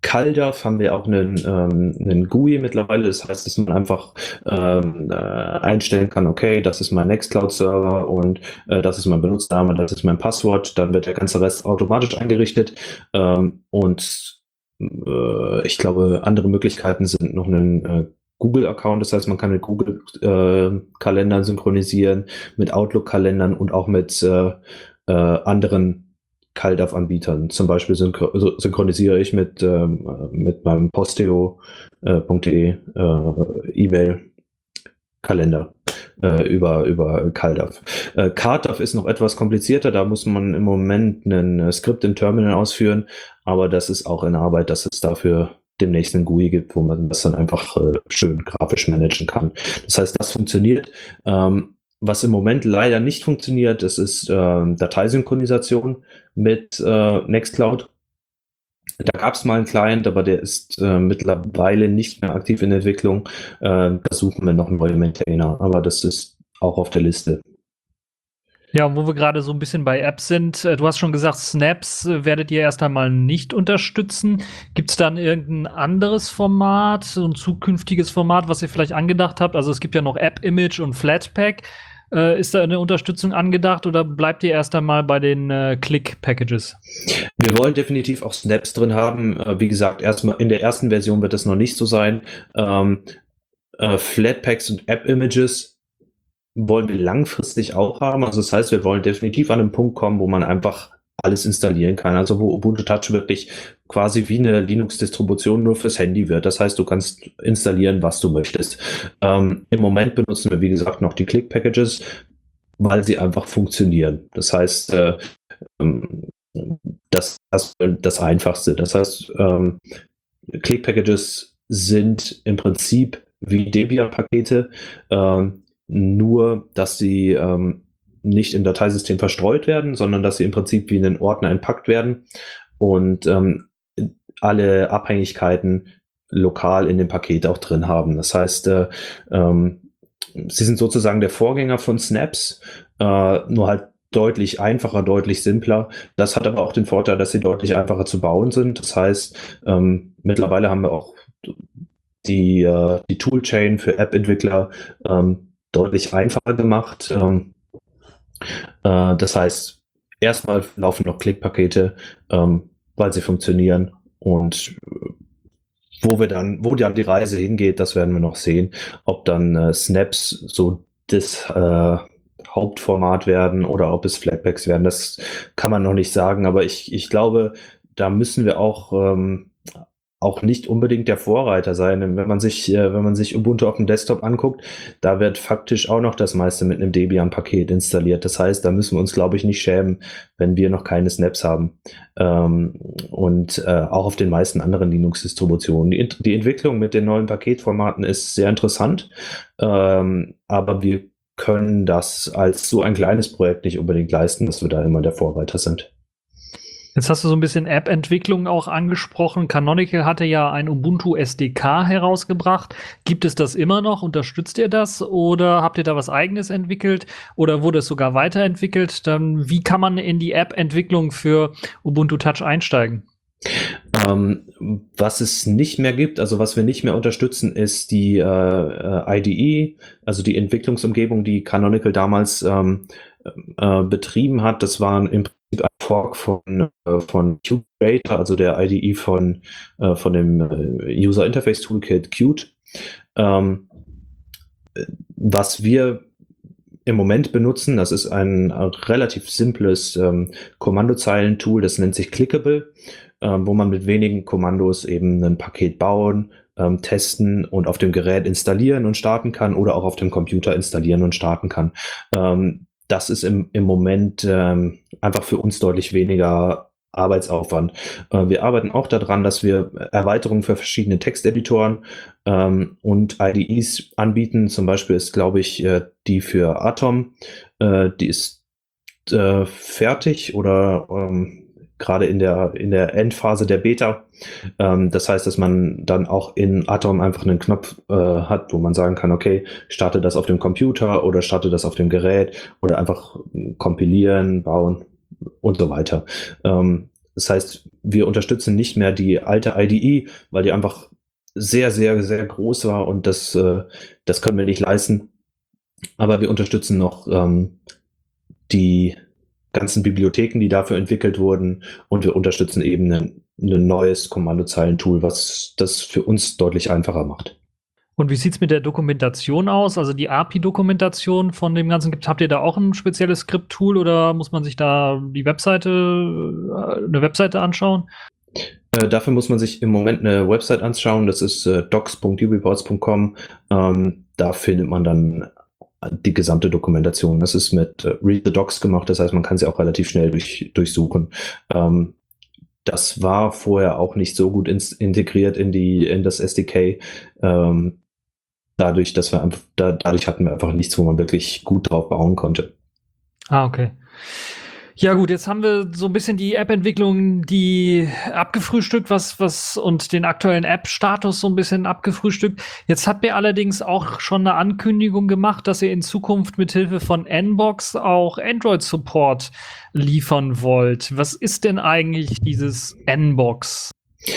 CalDAV haben wir auch einen, ähm, einen G U I mittlerweile. Das heißt, dass man einfach ähm, äh, einstellen kann, okay, das ist mein Nextcloud-Server und äh, das ist mein Benutzername, das ist mein Passwort. Dann wird der ganze Rest automatisch eingerichtet. Ähm, und äh, ich glaube, andere Möglichkeiten sind noch ein äh, Google-Account. Das heißt, man kann mit Google-Kalendern äh, synchronisieren, mit Outlook-Kalendern und auch mit äh, äh, anderen CalDAV-Anbietern. Zum Beispiel synchro synchronisiere ich mit, ähm, mit meinem posteo punkt de äh, E-Mail-Kalender äh, über, über CalDAV. Äh, CardDAV ist noch etwas komplizierter, da muss man im Moment ein Skript im Terminal ausführen, aber das ist auch in Arbeit, dass es dafür demnächst einen G U I gibt, wo man das dann einfach äh, schön grafisch managen kann. Das heißt, das funktioniert. Ähm, Was im Moment leider nicht funktioniert, das ist äh, Dateisynchronisation mit äh, Nextcloud. Da gab es mal einen Client, aber der ist äh, mittlerweile nicht mehr aktiv in der Entwicklung. Äh, da suchen wir noch einen neuen Maintainer, aber das ist auch auf der Liste. Ja, und wo wir gerade so ein bisschen bei Apps sind, äh, du hast schon gesagt, Snaps äh, werdet ihr erst einmal nicht unterstützen. Gibt es dann irgendein anderes Format, so ein zukünftiges Format, was ihr vielleicht angedacht habt? Also es gibt ja noch App-Image und Flatpak. Äh, ist da eine Unterstützung angedacht oder bleibt ihr erst einmal bei den äh, Click-Packages? Wir wollen definitiv auch Snaps drin haben. Äh, wie gesagt, erstmal in der ersten Version wird das noch nicht so sein. Ähm, äh, Flatpaks und App-Images wollen wir langfristig auch haben. Also das heißt, wir wollen definitiv an einen Punkt kommen, wo man einfach alles installieren kann. Also wo Ubuntu Touch wirklich quasi wie eine Linux-Distribution nur fürs Handy wird. Das heißt, du kannst installieren, was du möchtest. Ähm, im Moment benutzen wir, wie gesagt, noch die Click-Packages, weil sie einfach funktionieren. Das heißt, äh, das, das das Einfachste. Das heißt, ähm, Click-Packages sind im Prinzip wie Debian-Pakete, ähm, nur, dass sie ähm, nicht im Dateisystem verstreut werden, sondern dass sie im Prinzip wie in den Ordner entpackt werden und ähm, alle Abhängigkeiten lokal in dem Paket auch drin haben. Das heißt, äh, ähm, sie sind sozusagen der Vorgänger von Snaps, äh, nur halt deutlich einfacher, deutlich simpler. Das hat aber auch den Vorteil, dass sie deutlich einfacher zu bauen sind. Das heißt, ähm, mittlerweile haben wir auch die, äh, die Toolchain für App-Entwickler ähm, deutlich einfacher gemacht. Ähm, äh, das heißt, erstmal laufen noch Click-Pakete, ähm, weil sie funktionieren und wo wir dann, wo dann die Reise hingeht, das werden wir noch sehen. Ob dann äh, Snaps so das äh, Hauptformat werden oder ob es Flatpaks werden, das kann man noch nicht sagen, aber ich, ich glaube, da müssen wir auch ähm, auch nicht unbedingt der Vorreiter sein. Wenn man sich, äh, wenn man sich Ubuntu auf dem Desktop anguckt, da wird faktisch auch noch das meiste mit einem Debian-Paket installiert. Das heißt, da müssen wir uns, glaube ich, nicht schämen, wenn wir noch keine Snaps haben. Ähm, und äh, auch auf den meisten anderen Linux-Distributionen. Die, die Entwicklung mit den neuen Paketformaten ist sehr interessant, ähm, aber wir können das als so ein kleines Projekt nicht unbedingt leisten, dass wir da immer der Vorreiter sind. Jetzt hast du so ein bisschen App-Entwicklung auch angesprochen. Canonical hatte ja ein Ubuntu S D K herausgebracht. Gibt es das immer noch? Unterstützt ihr das? Oder habt ihr da was Eigenes entwickelt? Oder wurde es sogar weiterentwickelt? Dann, wie kann man in die App-Entwicklung für Ubuntu Touch einsteigen? Ähm, was es nicht mehr gibt, also was wir nicht mehr unterstützen, ist die äh, I D E, also die Entwicklungsumgebung, die Canonical damals ähm, äh, betrieben hat. Das waren im Prinzip ein Fork von, äh, von Qt Creator, also der I D E von, äh, von dem äh, User Interface Toolkit Qt. Ähm, was wir im Moment benutzen, das ist ein relativ simples ähm, Kommandozeilen-Tool, das nennt sich Clickable, ähm, wo man mit wenigen Kommandos eben ein Paket bauen, ähm, testen und auf dem Gerät installieren und starten kann oder auch auf dem Computer installieren und starten kann. Ähm, das ist im, im Moment ähm, einfach für uns deutlich weniger Arbeitsaufwand. Äh, wir arbeiten auch daran, dass wir Erweiterungen für verschiedene Texteditoren ähm, und I D Es anbieten. Zum Beispiel ist, glaube ich, äh, die für Atom, äh, die ist äh, fertig oder ähm, gerade in der, in der Endphase der Beta. Ähm, das heißt, dass man dann auch in Atom einfach einen Knopf äh, hat, wo man sagen kann, okay, starte das auf dem Computer oder starte das auf dem Gerät oder einfach kompilieren, bauen und so weiter. Ähm, Das heißt, wir unterstützen nicht mehr die alte I D E, weil die einfach sehr, sehr, sehr groß war und das, äh, das können wir nicht leisten. Aber wir unterstützen noch ähm, die ganzen Bibliotheken, die dafür entwickelt wurden, und wir unterstützen eben ein, ein neues Kommandozeilentool, was das für uns deutlich einfacher macht. Und wie sieht es mit der Dokumentation aus? Also die A P I-Dokumentation von dem Ganzen, gibt, habt ihr da auch ein spezielles Skript-Tool oder muss man sich da die Webseite, äh, eine Webseite anschauen? Äh, dafür muss man sich im Moment eine Website anschauen, das ist äh, docs punkt ubiports punkt com. Ähm, da findet man dann die gesamte Dokumentation. Das ist mit äh, Read the Docs gemacht, das heißt, man kann sie auch relativ schnell durch, durchsuchen. Ähm, das war vorher auch nicht so gut ins, integriert in die in das S D K. Ähm, dadurch, dass wir einfach, da, dadurch hatten wir einfach nichts, wo man wirklich gut drauf bauen konnte. Ah, okay. Ja gut, jetzt haben wir so ein bisschen die App-Entwicklung, die abgefrühstückt, was, was und den aktuellen App-Status so ein bisschen abgefrühstückt. Jetzt habt ihr allerdings auch schon eine Ankündigung gemacht, dass ihr in Zukunft mit Hilfe von Nbox auch Android-Support liefern wollt. Was ist denn eigentlich dieses Nbox?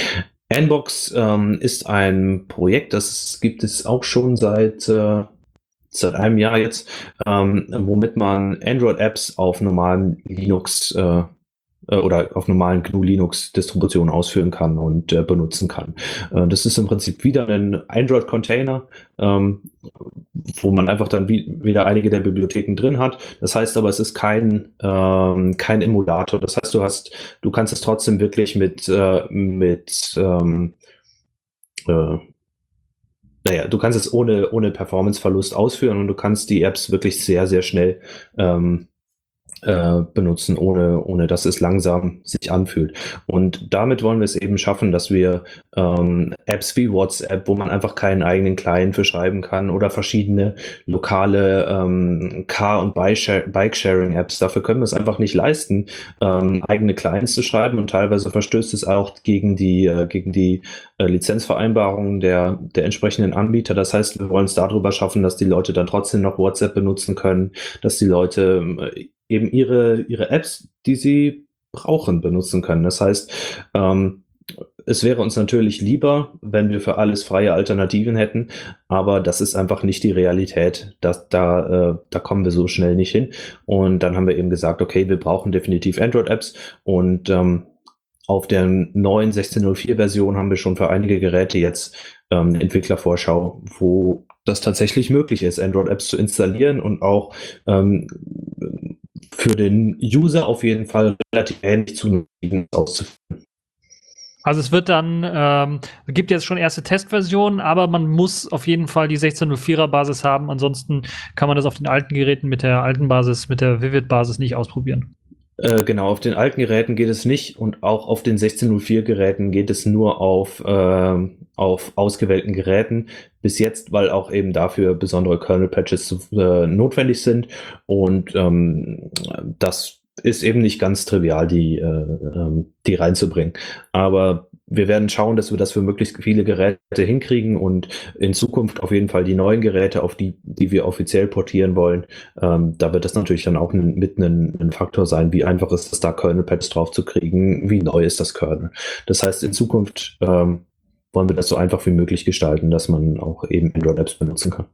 Nbox ähm, ist ein Projekt, das gibt es auch schon seit äh, seit einem Jahr jetzt, ähm, womit man Android-Apps auf normalen Linux äh, oder auf normalen G N U-Linux-Distributionen ausführen kann und äh, benutzen kann. Äh, das ist im Prinzip wieder ein Android-Container, ähm, wo man einfach dann wie, wieder einige der Bibliotheken drin hat. Das heißt aber, es ist kein, ähm, kein Emulator. Das heißt, du hast, du kannst es trotzdem wirklich mit, äh, mit ähm, äh, Naja, du kannst es ohne, ohne Performance-Verlust ausführen und du kannst die Apps wirklich sehr, sehr schnell ähm, äh, benutzen, ohne, ohne dass es langsam sich anfühlt. Und damit wollen wir es eben schaffen, dass wir ähm, Apps wie WhatsApp, wo man einfach keinen eigenen Client für schreiben kann, oder verschiedene lokale ähm, Car- und Bike-Sharing-Apps, dafür können wir es einfach nicht leisten, ähm, eigene Clients zu schreiben, und teilweise verstößt es auch gegen die, äh, gegen die äh, Lizenzvereinbarungen der, der entsprechenden Anbieter. Das heißt, wir wollen es darüber schaffen, dass die Leute dann trotzdem noch WhatsApp benutzen können, dass die Leute äh, eben ihre, ihre Apps, die sie brauchen, benutzen können. Das heißt, ähm, es wäre uns natürlich lieber, wenn wir für alles freie Alternativen hätten, aber das ist einfach nicht die Realität. Das, da, äh, da kommen wir so schnell nicht hin. Und dann haben wir eben gesagt, okay, wir brauchen definitiv Android-Apps, und ähm, auf der neuen sechzehn Punkt null vier Version haben wir schon für einige Geräte jetzt ähm, eine Entwicklervorschau, wo das tatsächlich möglich ist, Android-Apps zu installieren und auch ähm, für den User auf jeden Fall relativ ähnlich zu auszuführen. Also es wird dann, ähm, es gibt jetzt schon erste Testversionen, aber man muss auf jeden Fall die sechzehn Punkt null vierer Basis haben, ansonsten kann man das auf den alten Geräten mit der alten Basis, mit der Vivid-Basis nicht ausprobieren. Äh, genau, auf den alten Geräten geht es nicht, und auch auf den sechzehn Punkt null vier Geräten geht es nur auf, äh, auf ausgewählten Geräten bis jetzt, weil auch eben dafür besondere Kernel-Patches äh, notwendig sind, und ähm, das ist eben nicht ganz trivial, die, äh, die reinzubringen. Aber wir werden schauen, dass wir das für möglichst viele Geräte hinkriegen, und in Zukunft auf jeden Fall die neuen Geräte, auf die, die wir offiziell portieren wollen, ähm, da wird das natürlich dann auch n, mit ein, ein Faktor sein, wie einfach ist es da, Kernel-Patches drauf zu kriegen, wie neu ist das Kernel. Das heißt, in Zukunft ähm, wollen wir das so einfach wie möglich gestalten, dass man auch eben Android-Apps benutzen kann.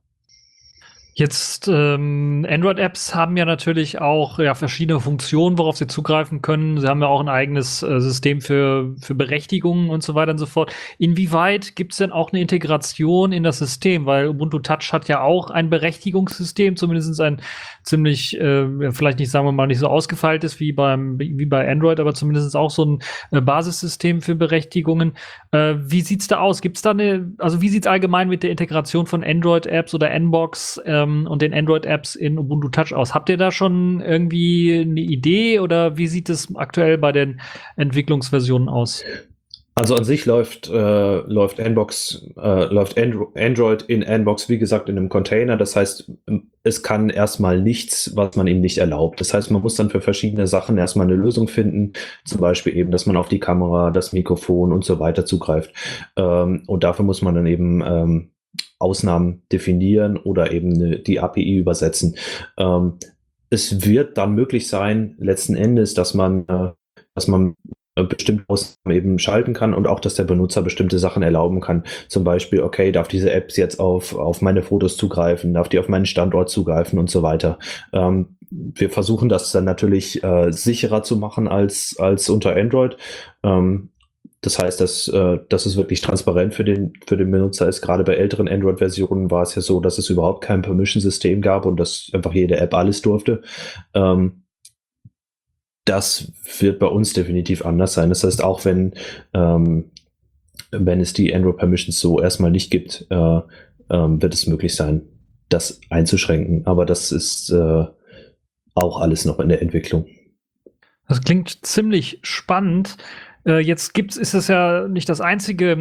Jetzt, ähm, Android-Apps haben ja natürlich auch ja, verschiedene Funktionen, worauf sie zugreifen können. Sie haben ja auch ein eigenes äh, System für, für Berechtigungen und so weiter und so fort. Inwieweit gibt es denn auch eine Integration in das System? Weil Ubuntu Touch hat ja auch ein Berechtigungssystem, zumindest ein ziemlich, äh, vielleicht nicht, sagen wir mal, nicht so ausgefeiltes wie beim wie bei Android, aber zumindest auch so ein äh, Basissystem für Berechtigungen. Äh, wie sieht's da aus? Gibt's da eine, also wie sieht's allgemein mit der Integration von Android-Apps oder Nbox ähm, und den Android-Apps in Ubuntu Touch aus? Habt ihr da schon irgendwie eine Idee, oder wie sieht es aktuell bei den Entwicklungsversionen aus? Also an sich läuft, äh, läuft Nbox, äh, läuft Andro- Android in Nbox, wie gesagt, in einem Container. Das heißt, es kann erstmal nichts, was man ihm nicht erlaubt. Das heißt, man muss dann für verschiedene Sachen erstmal eine Lösung finden. Zum Beispiel eben, dass man auf die Kamera, das Mikrofon und so weiter zugreift. Ähm, und dafür muss man dann eben ähm, Ausnahmen definieren oder eben eine, die A P I übersetzen. Ähm, es wird dann möglich sein, letzten Endes, dass man, äh, dass man äh, bestimmte Ausnahmen eben schalten kann und auch, dass der Benutzer bestimmte Sachen erlauben kann. Zum Beispiel, okay, darf diese App jetzt auf, auf meine Fotos zugreifen, darf die auf meinen Standort zugreifen und so weiter. Ähm, wir versuchen das dann natürlich äh, sicherer zu machen als, als unter Android. Ähm, Das heißt, dass, äh, dass es wirklich transparent für den, für den Benutzer ist. Gerade bei älteren Android-Versionen war es ja so, dass es überhaupt kein Permission-System gab und dass einfach jede App alles durfte. Ähm, das wird bei uns definitiv anders sein. Das heißt, auch wenn, ähm, wenn es die Android-Permissions so erstmal nicht gibt, äh, ähm, wird es möglich sein, das einzuschränken. Aber das ist äh, auch alles noch in der Entwicklung. Das klingt ziemlich spannend. Äh, jetzt gibt's, ist es ja nicht das einzige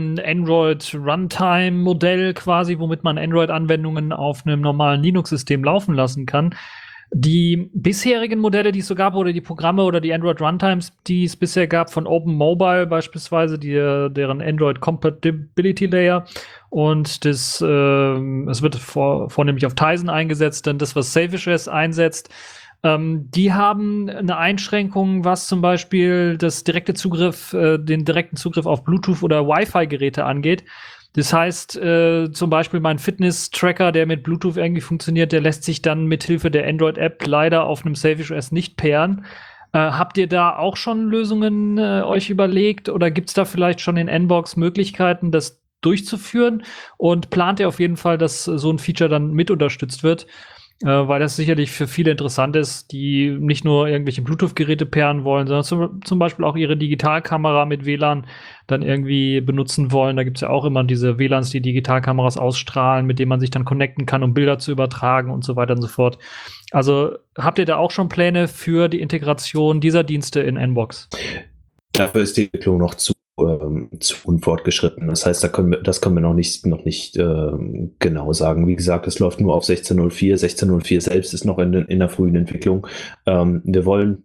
Android-Runtime-Modell quasi, womit man Android-Anwendungen auf einem normalen Linux-System laufen lassen kann. Die bisherigen Modelle, die es so gab, oder die Programme oder die Android-Runtimes, die es bisher gab, von OpenMobile beispielsweise, die, deren Android-Compatibility Layer und das, äh, es wird vor, vornehmlich auf Tizen eingesetzt, dann das, was SafeOS einsetzt. Ähm, die haben eine Einschränkung, was zum Beispiel das direkte Zugriff, äh, den direkten Zugriff auf Bluetooth oder Wi-Fi-Geräte angeht. Das heißt, äh, zum Beispiel mein Fitness-Tracker, der mit Bluetooth irgendwie funktioniert, der lässt sich dann mithilfe der Android-App leider auf einem SafeOS nicht pairen. Äh, habt ihr da auch schon Lösungen äh, euch überlegt oder gibt's da vielleicht schon in Nbox Möglichkeiten, das durchzuführen? Und plant ihr auf jeden Fall, dass so ein Feature dann mit unterstützt wird? Äh, weil das sicherlich für viele interessant ist, die nicht nur irgendwelche Bluetooth-Geräte pairen wollen, sondern zum, zum Beispiel auch ihre Digitalkamera mit W L A N dann irgendwie benutzen wollen. Da gibt's ja auch immer diese W L A Ns, die Digitalkameras ausstrahlen, mit denen man sich dann connecten kann, um Bilder zu übertragen und so weiter und so fort. Also habt ihr da auch schon Pläne für die Integration dieser Dienste in Nbox? Dafür ist die Entwicklung noch zu, ähm, zu unfortgeschritten. Das heißt, da können wir, das können wir noch nicht, noch nicht ähm, genau sagen. Wie gesagt, es läuft nur auf sechzehn Punkt null vier. sechzehn Punkt null vier selbst ist noch in, in der frühen Entwicklung. Ähm, wir wollen,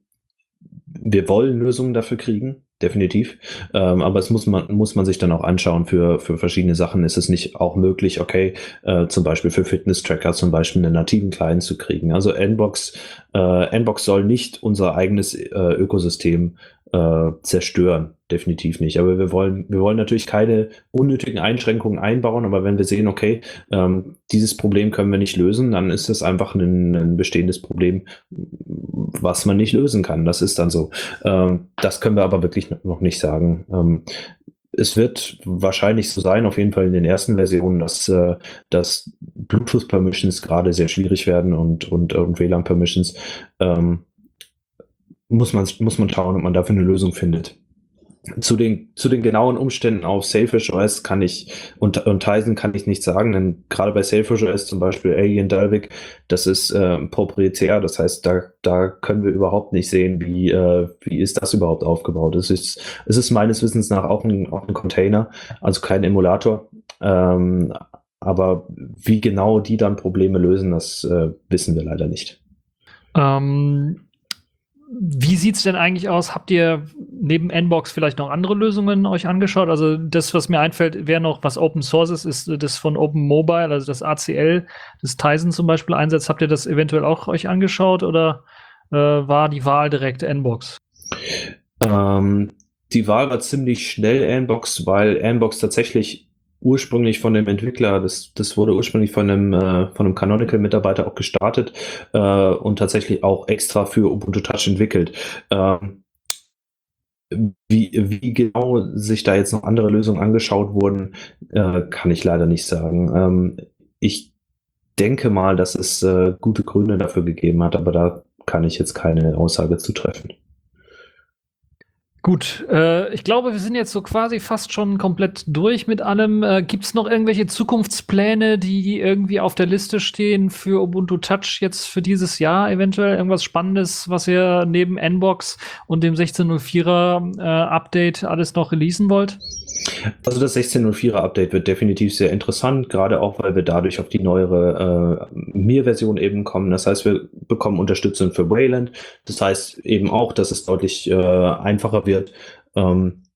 wir wollen Lösungen dafür kriegen, definitiv. Ähm, aber es muss man, muss man sich dann auch anschauen für, für verschiedene Sachen. Ist es nicht auch möglich, okay, äh, zum Beispiel für Fitness-Tracker zum Beispiel einen nativen Client zu kriegen? Also Nbox, äh, Nbox soll nicht unser eigenes äh, Ökosystem äh, zerstören, definitiv nicht. Aber wir wollen, wir wollen natürlich keine unnötigen Einschränkungen einbauen, aber wenn wir sehen, okay, ähm, dieses Problem können wir nicht lösen, dann ist das einfach ein, ein bestehendes Problem, was man nicht lösen kann. Das ist dann so. Ähm, das können wir aber wirklich noch nicht sagen. Ähm, es wird wahrscheinlich so sein, auf jeden Fall in den ersten Versionen, dass, äh, dass Bluetooth-Permissions gerade sehr schwierig werden und, und, und W L A N-Permissions. Ähm, muss man, muss man schauen, ob man dafür eine Lösung findet. Zu den, zu den genauen Umständen auf SafeOS kann ich und, und Tizen kann ich nichts sagen, denn gerade bei SafeOS zum Beispiel Alien Dalvik, das ist äh, proprietär, das heißt, da, da können wir überhaupt nicht sehen, wie, äh, wie ist das überhaupt aufgebaut. Es ist, es ist meines Wissens nach auch ein, auch ein Container, also kein Emulator, ähm, aber wie genau die dann Probleme lösen, das äh, wissen wir leider nicht. Ähm Wie sieht's denn eigentlich aus? Habt ihr neben Nbox vielleicht noch andere Lösungen euch angeschaut? Also das, was mir einfällt, wäre noch, was Open Source ist, ist das von OpenMobile, also das A C L, das Tizen zum Beispiel einsetzt. Habt ihr das eventuell auch euch angeschaut oder äh, war die Wahl direkt Nbox? Ähm, die Wahl war ziemlich schnell Nbox, weil Nbox tatsächlich ursprünglich von dem Entwickler, das, das wurde ursprünglich von einem, äh, von einem Canonical-Mitarbeiter auch gestartet äh, und tatsächlich auch extra für Ubuntu Touch entwickelt. Ähm, wie, wie genau sich da jetzt noch andere Lösungen angeschaut wurden, äh, kann ich leider nicht sagen. Ähm, ich denke mal, dass es äh, gute Gründe dafür gegeben hat, aber da kann ich jetzt keine Aussage zu treffen. Gut, äh, ich glaube, wir sind jetzt so quasi fast schon komplett durch mit allem. Äh, Gibt es noch irgendwelche Zukunftspläne, die irgendwie auf der Liste stehen für Ubuntu Touch jetzt für dieses Jahr eventuell? Irgendwas Spannendes, was ihr neben Nbox und dem sechzehn Punkt null vierer äh, Update alles noch releasen wollt? Also das sechzehn Punkt null vierer Update wird definitiv sehr interessant, gerade auch, weil wir dadurch auf die neuere äh, Mir-Version eben kommen. Das heißt, wir bekommen Unterstützung für Wayland. Das heißt eben auch, dass es deutlich äh, einfacher wird, ähm,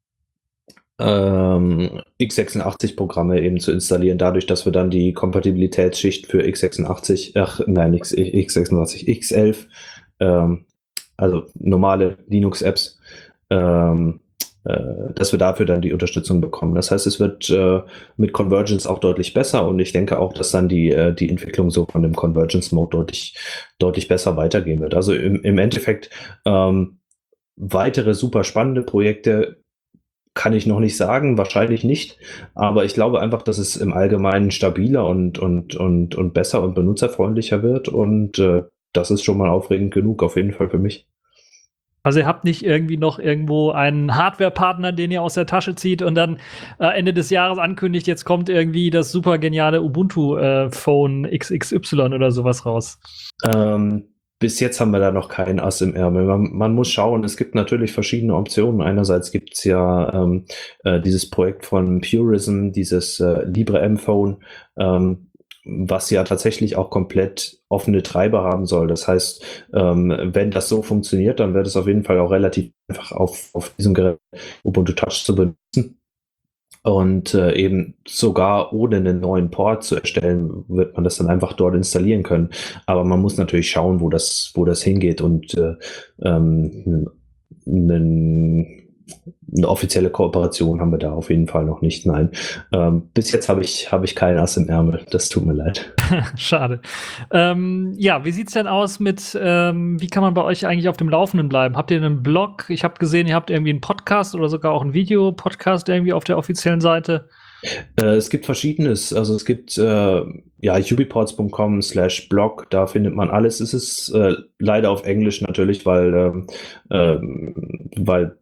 ähm, x sechsundachtzig-Programme eben zu installieren, dadurch, dass wir dann die Kompatibilitätsschicht für x sechsundachtzig, ach nein, x, x sechsundachtzig, x elf, ähm, also normale Linux-Apps, ähm, äh, dass wir dafür dann die Unterstützung bekommen. Das heißt, es wird äh, mit Convergence auch deutlich besser und ich denke auch, dass dann die, äh, die Entwicklung so von dem Convergence-Mode deutlich, deutlich besser weitergehen wird. Also im, im Endeffekt ähm, weitere super spannende Projekte kann ich noch nicht sagen, wahrscheinlich nicht, aber ich glaube einfach, dass es im Allgemeinen stabiler und, und, und, und besser und benutzerfreundlicher wird und äh, das ist schon mal aufregend genug, auf jeden Fall für mich. Also ihr habt nicht irgendwie noch irgendwo einen Hardware-Partner, den ihr aus der Tasche zieht und dann äh, Ende des Jahres ankündigt, jetzt kommt irgendwie das super geniale Ubuntu-Phone äh, X X Y oder sowas raus. Ähm, Bis jetzt haben wir da noch keinen Ass im Ärmel. Man, man muss schauen, es gibt natürlich verschiedene Optionen. Einerseits gibt es ja ähm, äh, dieses Projekt von Purism, dieses äh, Libre M-Phone, ähm, was ja tatsächlich auch komplett offene Treiber haben soll. Das heißt, ähm, wenn das so funktioniert, dann wird es auf jeden Fall auch relativ einfach auf, auf diesem Gerät Ubuntu Touch zu benutzen. Und äh, eben sogar ohne einen neuen Port zu erstellen, wird man das dann einfach dort installieren können. Aber man muss natürlich schauen, wo das, wo das hingeht und äh, ähm, einen, eine offizielle Kooperation haben wir da auf jeden Fall noch nicht. Nein, ähm, bis jetzt habe ich, habe ich keinen Ass im Ärmel. Das tut mir leid. Schade. Ähm, ja, wie sieht's denn aus mit, ähm, wie kann man bei euch eigentlich auf dem Laufenden bleiben? Habt ihr einen Blog? Ich habe gesehen, ihr habt irgendwie einen Podcast oder sogar auch einen Videopodcast irgendwie auf der offiziellen Seite. Äh, es gibt Verschiedenes. Also es gibt äh, ja ubiports punkt com slash blog, da findet man alles. Es ist äh, leider auf Englisch natürlich, weil, ähm, äh, weil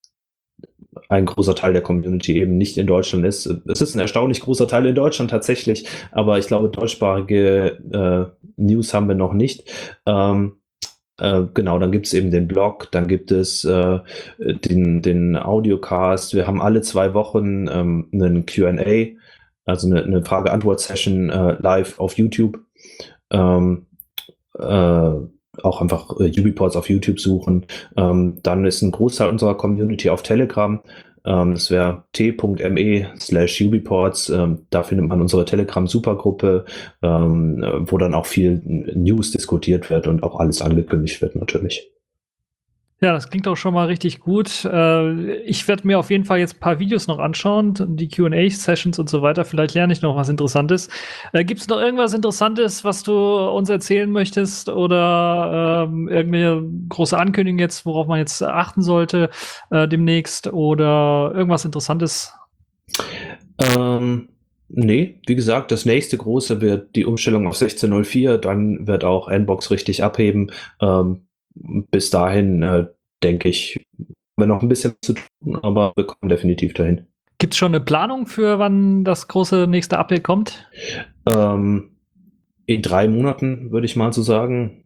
ein großer Teil der Community eben nicht in Deutschland ist. Es ist ein erstaunlich großer Teil in Deutschland tatsächlich, aber ich glaube, deutschsprachige äh, News haben wir noch nicht. Ähm, äh, genau, dann gibt es eben den Blog, dann gibt es äh, den, den Audiocast. Wir haben alle zwei Wochen ähm, einen Q and A, also eine, eine Frage-Antwort-Session äh, live auf YouTube. Ähm, äh, auch einfach äh, Ubiports auf YouTube suchen. Ähm, dann ist ein Großteil unserer Community auf Telegram. Ähm, das wäre t.me slash Ubiports. Ähm, da findet man unsere Telegram-Supergruppe, ähm, wo dann auch viel News diskutiert wird und auch alles angekündigt wird natürlich. Ja, das klingt auch schon mal richtig gut. Äh, ich werde mir auf jeden Fall jetzt ein paar Videos noch anschauen, die Q and A-Sessions und so weiter. Vielleicht lerne ich noch was Interessantes. Äh, Gibt es noch irgendwas Interessantes, was du uns erzählen möchtest oder ähm, irgendeine große Ankündigung jetzt, worauf man jetzt achten sollte äh, demnächst oder irgendwas Interessantes? Ähm, nee, wie gesagt, das nächste große wird die Umstellung auf sechzehn Punkt null vier. Dann wird auch Nbox richtig abheben. Ähm, Bis dahin, äh, denke ich, haben wir noch ein bisschen zu tun, aber wir kommen definitiv dahin. Gibt es schon eine Planung für wann das große nächste Update kommt? Ähm, in drei Monaten, würde ich mal so sagen.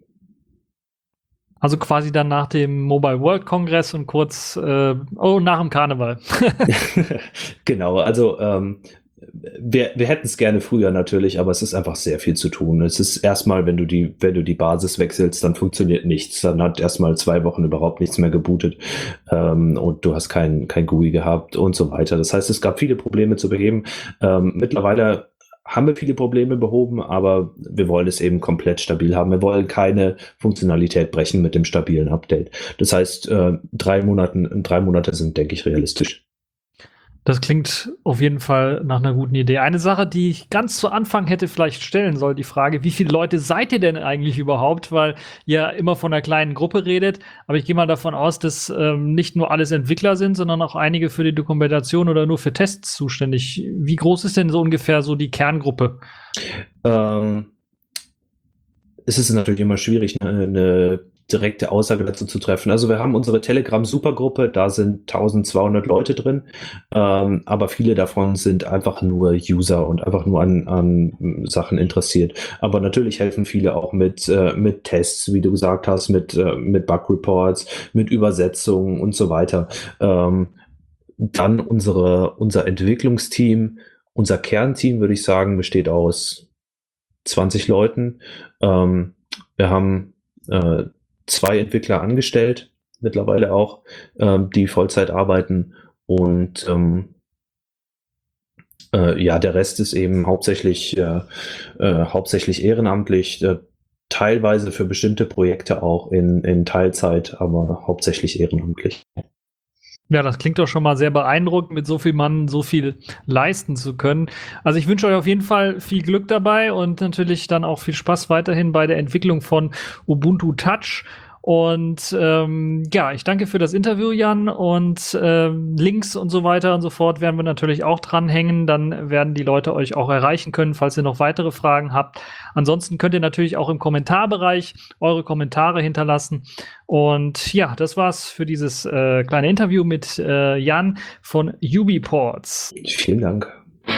Also quasi dann nach dem Mobile World Congress und kurz, äh, oh, nach dem Karneval. Genau, also ähm, wir, wir hätten es gerne früher natürlich, aber es ist einfach sehr viel zu tun. Es ist erstmal, wenn du die, wenn du die Basis wechselst, dann funktioniert nichts. Dann hat erstmal zwei Wochen überhaupt nichts mehr gebootet ähm, und du hast kein, kein G U I gehabt und so weiter. Das heißt, es gab viele Probleme zu beheben. Ähm, mittlerweile haben wir viele Probleme behoben, aber wir wollen es eben komplett stabil haben. Wir wollen keine Funktionalität brechen mit dem stabilen Update. Das heißt, äh, drei Monaten, drei Monate sind, denke ich, realistisch. Das klingt auf jeden Fall nach einer guten Idee. Eine Sache, die ich ganz zu Anfang hätte vielleicht stellen sollen, die Frage, wie viele Leute seid ihr denn eigentlich überhaupt? Weil ihr immer von einer kleinen Gruppe redet. Aber ich gehe mal davon aus, dass ähm, nicht nur alles Entwickler sind, sondern auch einige für die Dokumentation oder nur für Tests zuständig. Wie groß ist denn so ungefähr so die Kerngruppe? Ähm, es ist natürlich immer schwierig, eine, eine direkte Aussage dazu zu treffen. Also wir haben unsere Telegram-Supergruppe, da sind eintausendzweihundert Leute drin, ähm, aber viele davon sind einfach nur User und einfach nur an, an Sachen interessiert. Aber natürlich helfen viele auch mit, äh, mit Tests, wie du gesagt hast, mit, äh, mit Bug-Reports, mit Übersetzungen und so weiter. Ähm, dann unsere, unser Entwicklungsteam, unser Kernteam, würde ich sagen, besteht aus zwanzig Leuten. Ähm, wir haben äh, zwei Entwickler angestellt, mittlerweile auch, ähm, die Vollzeit arbeiten und ähm, äh, ja, der Rest ist eben hauptsächlich, äh, äh, hauptsächlich ehrenamtlich, äh, teilweise für bestimmte Projekte auch in, in Teilzeit, aber hauptsächlich ehrenamtlich. Ja, das klingt doch schon mal sehr beeindruckend, mit so viel Mann so viel leisten zu können. Also ich wünsche euch auf jeden Fall viel Glück dabei und natürlich dann auch viel Spaß weiterhin bei der Entwicklung von Ubuntu Touch. Und ähm, ja, ich danke für das Interview, Jan. Und ähm, Links und so weiter und so fort werden wir natürlich auch dranhängen. Dann werden die Leute euch auch erreichen können, falls ihr noch weitere Fragen habt. Ansonsten könnt ihr natürlich auch im Kommentarbereich eure Kommentare hinterlassen. Und ja, das war's für dieses äh, kleine Interview mit äh, Jan von UbiPorts. Vielen Dank.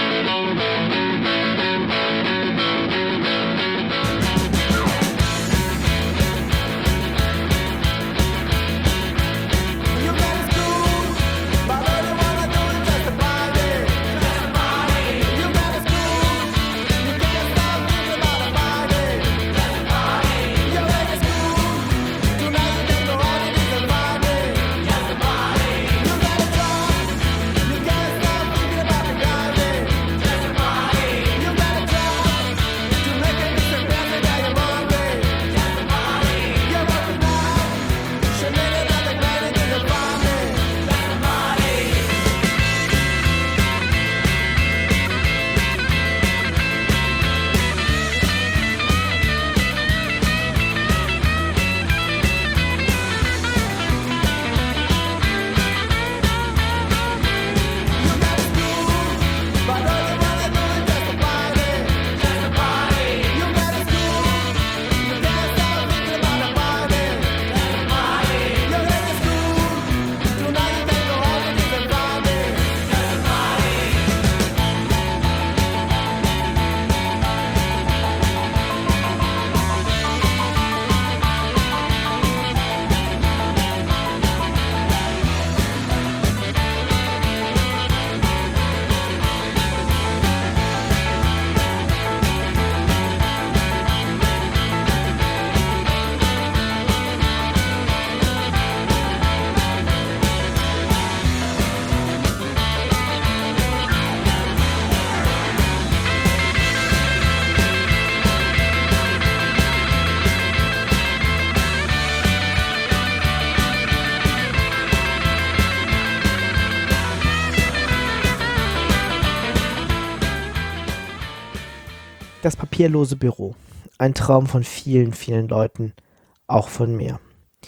Das papierlose Büro. Ein Traum von vielen, vielen Leuten, auch von mir.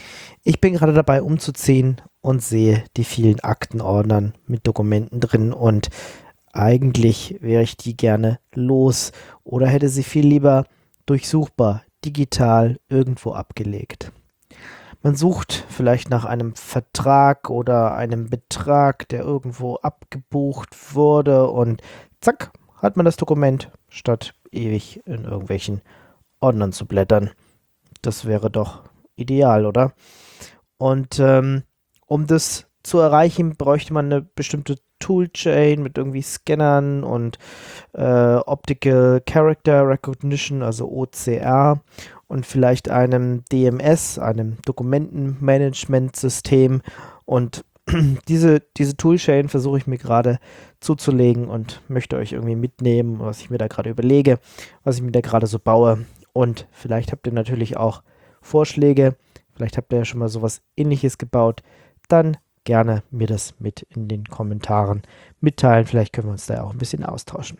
Ich bin gerade dabei umzuziehen und sehe die vielen Aktenordnern mit Dokumenten drin und eigentlich wäre ich die gerne los oder hätte sie viel lieber durchsuchbar, digital irgendwo abgelegt. Man sucht vielleicht nach einem Vertrag oder einem Betrag, der irgendwo abgebucht wurde und zack, hat man das Dokument, statt ewig in irgendwelchen Ordnern zu blättern. Das wäre doch ideal, oder? Und ähm, um das zu erreichen, bräuchte man eine bestimmte Toolchain mit irgendwie Scannern und äh, Optical Character Recognition, also O C R, und vielleicht einem D M S, einem Dokumentenmanagementsystem. Und diese, diese Toolchain versuche ich mir gerade zuzulegen und möchte euch irgendwie mitnehmen, was ich mir da gerade überlege, was ich mir da gerade so baue. Und vielleicht habt ihr natürlich auch Vorschläge, vielleicht habt ihr ja schon mal sowas Ähnliches gebaut, dann gerne mir das mit in den Kommentaren mitteilen. Vielleicht können wir uns da ja auch ein bisschen austauschen.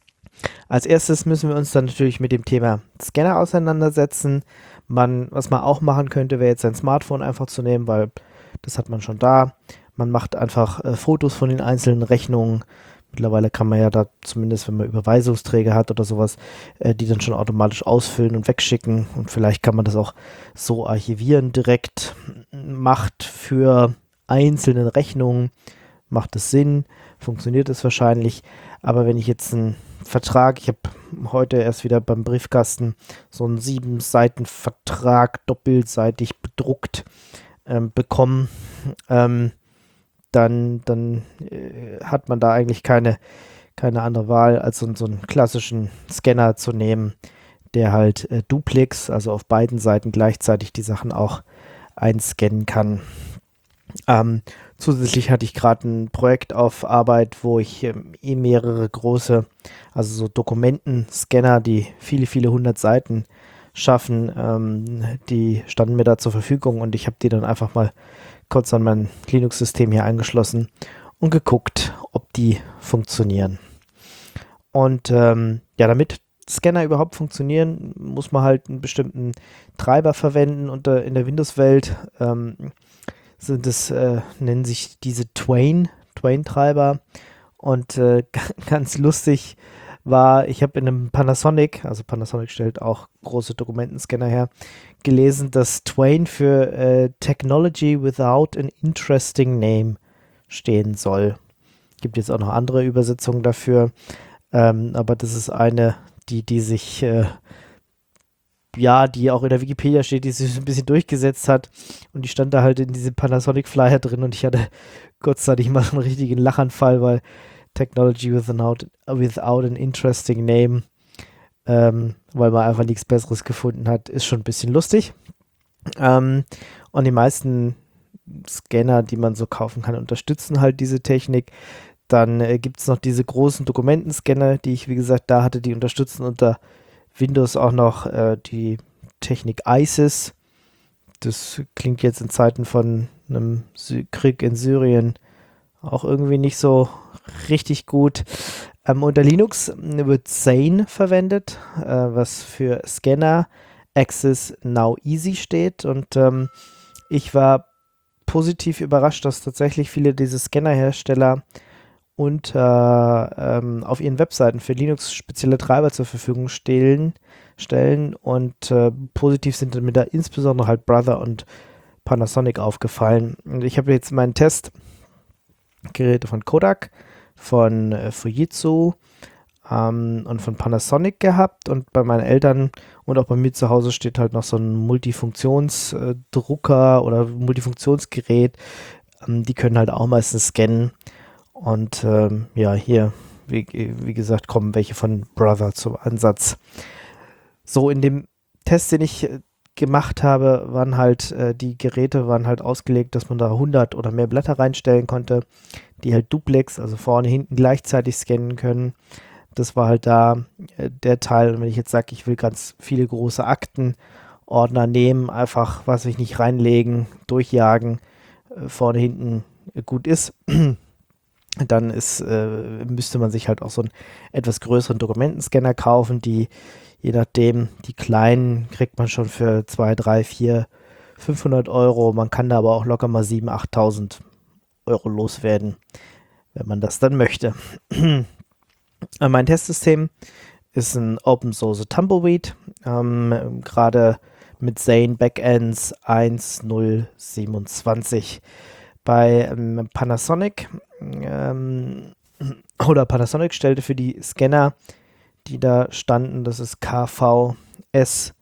Als erstes müssen wir uns dann natürlich mit dem Thema Scanner auseinandersetzen. Man, was man auch machen könnte, wäre jetzt sein Smartphone einfach zu nehmen, weil das hat man schon da. Man macht einfach äh, Fotos von den einzelnen Rechnungen. Mittlerweile kann man ja da zumindest, wenn man Überweisungsträger hat oder sowas, äh, die dann schon automatisch ausfüllen und wegschicken. Und vielleicht kann man das auch so archivieren direkt. Macht für einzelne Rechnungen, macht es Sinn, funktioniert es wahrscheinlich. Aber wenn ich jetzt einen Vertrag, ich habe heute erst wieder beim Briefkasten so einen sieben Seiten Vertrag doppelseitig bedruckt ähm, bekommen, ähm, dann, dann äh, hat man da eigentlich keine, keine andere Wahl, als so, so einen klassischen Scanner zu nehmen, der halt äh, Duplex, also auf beiden Seiten gleichzeitig die Sachen auch einscannen kann. Ähm, zusätzlich hatte ich gerade ein Projekt auf Arbeit, wo ich ähm, eh mehrere große, also so Dokumentenscanner, die viele, viele hundert Seiten schaffen. Ähm, die standen mir da zur Verfügung und ich habe die dann einfach mal kurz an mein Linux-System hier angeschlossen und geguckt, ob die funktionieren. Und ähm, ja, damit Scanner überhaupt funktionieren, muss man halt einen bestimmten Treiber verwenden. Und äh, in der Windows-Welt ähm, sind es, äh, nennen sich diese Twain, Twain-Treiber. Und äh, ganz lustig war, ich habe in einem Panasonic, also Panasonic stellt auch große Dokumentenscanner her, gelesen, dass Twain für äh, Technology without an interesting name stehen soll. Gibt jetzt auch noch andere Übersetzungen dafür, ähm, aber das ist eine, die, die sich, äh, ja, die auch in der Wikipedia steht, die sich ein bisschen durchgesetzt hat und die stand da halt in diesem Panasonic Flyer drin und ich hatte kurzzeitig mal so einen richtigen Lachanfall, weil Technology without, without an interesting name, ähm, weil man einfach nichts Besseres gefunden hat, ist schon ein bisschen lustig. Ähm, und die meisten Scanner, die man so kaufen kann, unterstützen halt diese Technik. Dann äh, gibt es noch diese großen Dokumentenscanner, die ich, wie gesagt, da hatte, die unterstützen unter Windows auch noch äh, die Technik I S I S. Das klingt jetzt in Zeiten von einem Sy- Krieg in Syrien auch irgendwie nicht so richtig gut. Ähm, unter Linux wird Zane verwendet, äh, was für Scanner Access Now Easy steht. Und ähm, ich war positiv überrascht, dass tatsächlich viele dieser Scannerhersteller und äh, ähm, auf ihren Webseiten für Linux spezielle Treiber zur Verfügung stellen, stellen und äh, positiv sind mir da insbesondere halt Brother und Panasonic aufgefallen. Und ich habe jetzt meinen Testgeräte von Kodak, von äh, Fujitsu ähm, und von Panasonic gehabt und bei meinen Eltern und auch bei mir zu Hause steht halt noch so ein Multifunktionsdrucker oder Multifunktionsgerät. Ähm, die können halt auch meistens scannen. Und ähm, ja, hier, wie, wie gesagt, kommen welche von Brother zum Ansatz. So, in dem Test, den ich äh, gemacht habe, waren halt, äh, die Geräte waren halt ausgelegt, dass man da hundert oder mehr Blätter reinstellen konnte, die halt Duplex, also vorne, hinten gleichzeitig scannen können. Das war halt da äh, der Teil. Und wenn ich jetzt sage, ich will ganz viele große Aktenordner nehmen, einfach, was ich nicht reinlegen, durchjagen, äh, vorne, hinten äh, gut ist, dann ist, äh, müsste man sich halt auch so einen etwas größeren Dokumentenscanner kaufen, die, je nachdem, die kleinen kriegt man schon für zwei, drei, vier, fünfhundert Euro. Man kann da aber auch locker mal siebentausend, achttausend Euro loswerden, wenn man das dann möchte. Mein Testsystem ist ein Open Source Tumbleweed, ähm, gerade mit Zane Backends eins Punkt null siebenundzwanzig. Bei ähm, Panasonic ähm, oder Panasonic stellte für die Scanner, die da standen, das ist K V S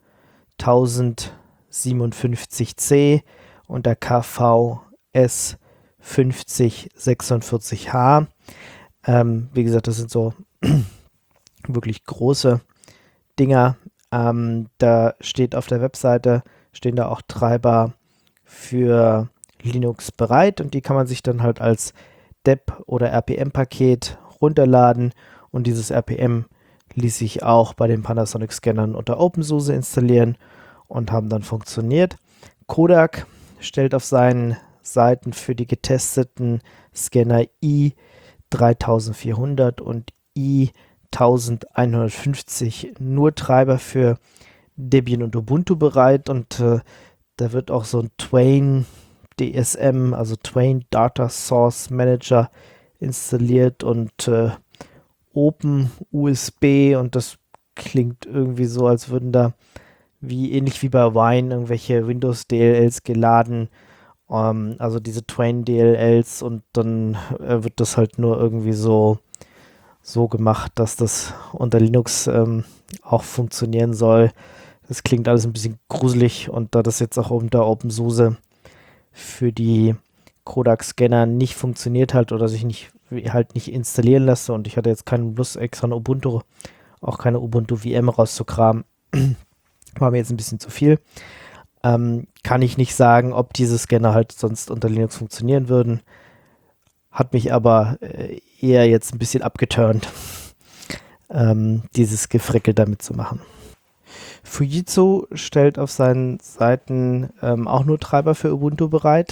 tausendsiebenundfünfzig C und der K V S fünfzig sechsundvierzig H. Ähm, wie gesagt, das sind so wirklich große Dinger. Ähm, da steht auf der Webseite, stehen da auch Treiber für Linux bereit und die kann man sich dann halt als D E P oder R P M-Paket runterladen und dieses R P M ließ sich auch bei den Panasonic-Scannern unter OpenSUSE installieren und haben dann funktioniert. Kodak stellt auf seinen Seiten für die getesteten Scanner i dreitausendvierhundert und i elfhundertfünfzig nur Treiber für Debian und Ubuntu bereit und äh, da wird auch so ein Twain D S M, also Twain Data Source Manager installiert und äh, Open U S B und das klingt irgendwie so, als würden da wie ähnlich wie bei Wine irgendwelche Windows D L Ls geladen, ähm, also diese Twain D L Ls und dann äh, wird das halt nur irgendwie so so gemacht, dass das unter Linux ähm, auch funktionieren soll. Das klingt alles ein bisschen gruselig und da das jetzt auch unter OpenSUSE für die Kodak-Scanner nicht funktioniert hat oder sich nicht halt nicht installieren lasse und ich hatte jetzt keinen Lust, extra eine Ubuntu, auch keine Ubuntu V M rauszukramen, war mir jetzt ein bisschen zu viel. Ähm, kann ich nicht sagen, ob diese Scanner halt sonst unter Linux funktionieren würden. Hat mich aber äh, eher jetzt ein bisschen abgeturnt, ähm, dieses Gefrickel damit zu machen. Fujitsu stellt auf seinen Seiten ähm, auch nur Treiber für Ubuntu bereit,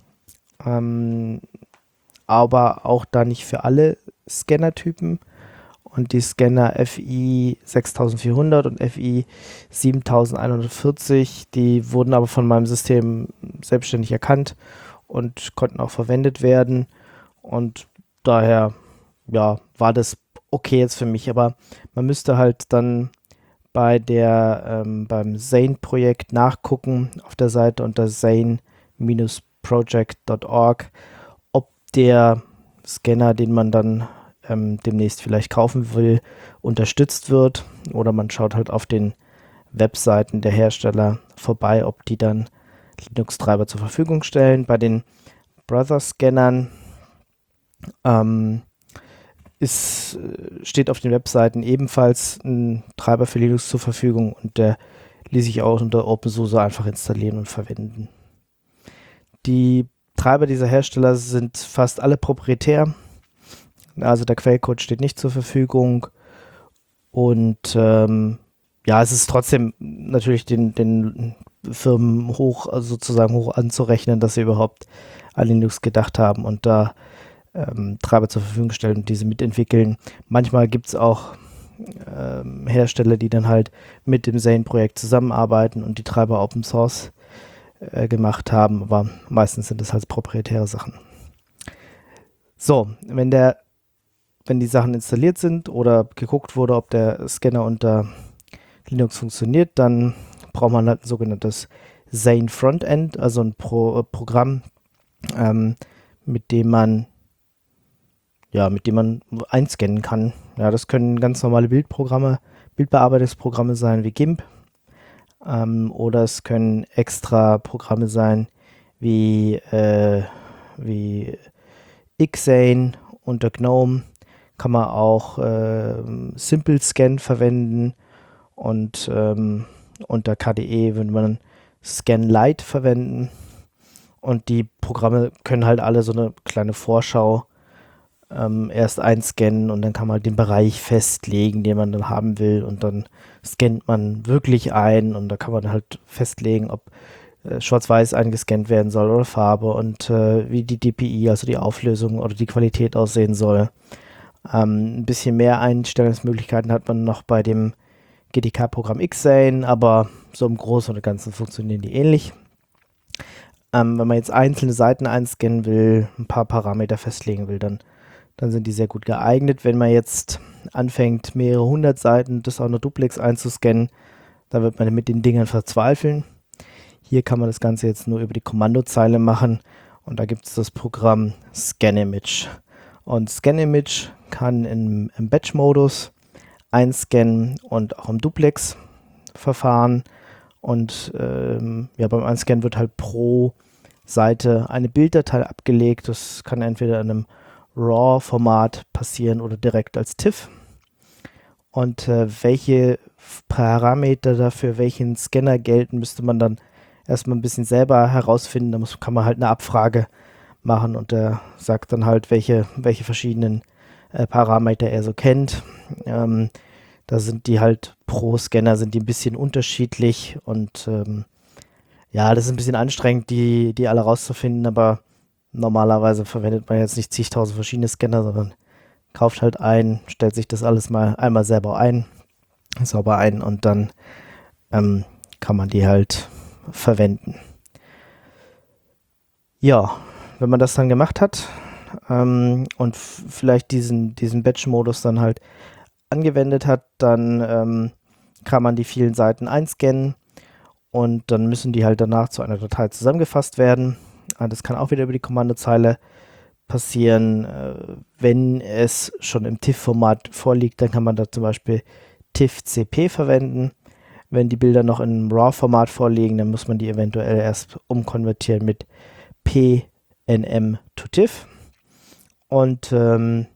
ähm, aber auch da nicht für alle Scannertypen. Und die Scanner F I sechstausendvierhundert und F I siebentausendeinhundertvierzig, die wurden aber von meinem System selbstständig erkannt und konnten auch verwendet werden. Und daher, ja, war das okay jetzt für mich. Aber man müsste halt dann bei der, ähm, beim Zane-Projekt nachgucken auf der Seite unter zane Bindestrich project Punkt org, ob der Scanner, den man dann ähm, demnächst vielleicht kaufen will, unterstützt wird. Oder man schaut halt auf den Webseiten der Hersteller vorbei, ob die dann Linux-Treiber zur Verfügung stellen. Bei den Brother-Scannern ähm, ist, steht auf den Webseiten ebenfalls ein Treiber für Linux zur Verfügung und der ließ sich auch unter OpenSUSE einfach installieren und verwenden. Die Treiber dieser Hersteller sind fast alle proprietär, also der Quellcode steht nicht zur Verfügung und ähm, ja, es ist trotzdem natürlich den, den Firmen hoch, also sozusagen hoch anzurechnen, dass sie überhaupt an Linux gedacht haben und da ähm, Treiber zur Verfügung stellen und diese mitentwickeln. Manchmal gibt es auch ähm, Hersteller, die dann halt mit dem Zane-Projekt zusammenarbeiten und die Treiber Open Source äh, gemacht haben, aber meistens sind es halt proprietäre Sachen. So, wenn der wenn die Sachen installiert sind oder geguckt wurde, ob der Scanner unter Linux funktioniert, dann braucht man halt ein sogenanntes Zane Frontend, also ein Pro, äh, Programm, ähm, mit dem man ja, mit dem man einscannen kann. Ja, das können ganz normale Bildprogramme, Bildbearbeitungsprogramme sein wie GIMP, ähm, oder es können extra Programme sein wie, äh, wie Xane unter GNOME. Kann man auch äh, Simple Scan verwenden und ähm, unter K D E würde man Scan Lite verwenden und die Programme können halt alle so eine kleine Vorschau ähm, erst einscannen und dann kann man halt den Bereich festlegen, den man dann haben will und dann scannt man wirklich ein und da kann man halt festlegen, ob äh, schwarz-weiß eingescannt werden soll oder Farbe und äh, wie die D P I, also die Auflösung oder die Qualität aussehen soll. Ähm, ein bisschen mehr Einstellungsmöglichkeiten hat man noch bei dem G T K-Programm Xane, aber so im Großen und Ganzen funktionieren die ähnlich. Ähm, wenn man jetzt einzelne Seiten einscannen will, ein paar Parameter festlegen will, dann, dann sind die sehr gut geeignet. Wenn man jetzt anfängt, mehrere hundert Seiten, das auch noch Duplex einzuscannen, dann wird man mit den Dingern verzweifeln. Hier kann man das Ganze jetzt nur über die Kommandozeile machen und da gibt es das Programm ScanImage. Und ScanImage kann im, im Batch-Modus einscannen und auch im Duplex-Verfahren. Und ähm, ja, beim Einscannen wird halt pro Seite eine Bilddatei abgelegt. Das kann entweder in einem RAW-Format passieren oder direkt als TIFF. Und äh, welche Parameter dafür welchen Scanner gelten, müsste man dann erstmal ein bisschen selber herausfinden. Da muss, kann man halt eine Abfrage machen und der sagt dann halt, welche, welche verschiedenen äh, Parameter er so kennt. Ähm, da sind die halt pro Scanner sind die ein bisschen unterschiedlich und ähm, ja, das ist ein bisschen anstrengend, die, die alle rauszufinden, aber normalerweise verwendet man jetzt nicht zigtausend verschiedene Scanner, sondern kauft halt ein, stellt sich das alles mal einmal selber ein, sauber ein und dann ähm, kann man die halt verwenden. Ja, wenn man das dann gemacht hat ähm, und f- vielleicht diesen, diesen Batch-Modus dann halt angewendet hat, dann ähm, kann man die vielen Seiten einscannen und dann müssen die halt danach zu einer Datei zusammengefasst werden. Ah, das kann auch wieder über die Kommandozeile passieren. Äh, wenn es schon im TIFF-Format vorliegt, dann kann man da zum Beispiel TIFF-C P verwenden. Wenn die Bilder noch in einem RAW-Format vorliegen, dann muss man die eventuell erst umkonvertieren mit P N M to TIFF. Und ähm,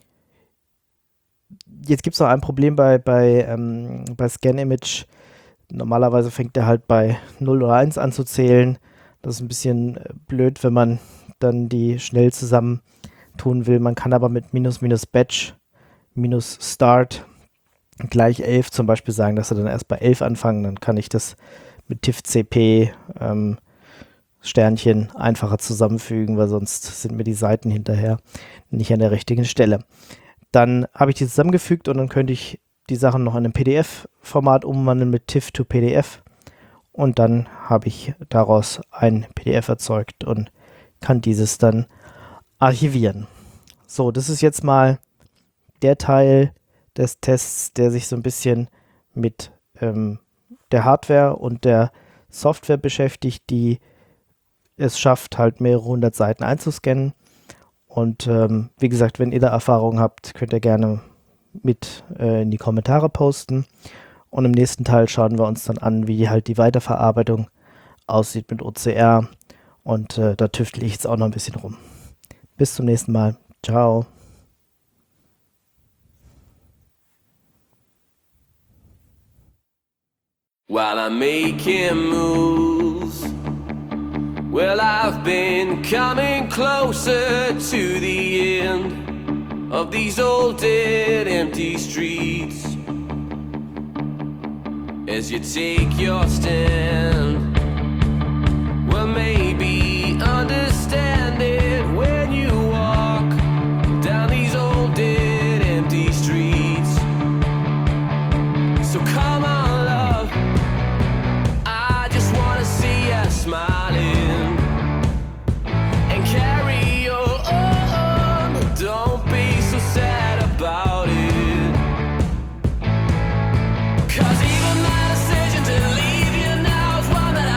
jetzt gibt es noch ein Problem bei, bei, ähm, bei ScanImage. Normalerweise fängt er halt bei null oder eins an zu zählen. Das ist ein bisschen blöd, wenn man dann die schnell zusammen tun will. Man kann aber mit minus minus batch minus start gleich elf zum Beispiel sagen, dass sie dann erst bei elf anfangen, dann kann ich das mit tifcp ähm, Sternchen einfacher zusammenfügen, weil sonst sind mir die Seiten hinterher nicht an der richtigen Stelle. Dann habe ich die zusammengefügt und dann könnte ich die Sachen noch in ein P D F-Format umwandeln mit tiff to P D F und dann habe ich daraus ein P D F erzeugt und kann dieses dann archivieren. So, das ist jetzt mal der Teil des Tests, der sich so ein bisschen mit ähm, der Hardware und der Software beschäftigt, die es schafft, halt mehrere hundert Seiten einzuscannen. Und ähm, wie gesagt, wenn ihr da Erfahrung habt, könnt ihr gerne mit äh, in die Kommentare posten. Und im nächsten Teil schauen wir uns dann an, wie halt die Weiterverarbeitung aussieht mit O C R. Und äh, da tüftle ich jetzt auch noch ein bisschen rum. Bis zum nächsten Mal. Ciao. While I'm making moves, well, I've been coming closer to the end of these old dead empty streets. As you take your stand, well, maybe understand it when you walk down these old dead empty streets. So come on, love, I just wanna see you smiling and carry on. Don't be so sad about it, 'cause even my decision to leave you now is one that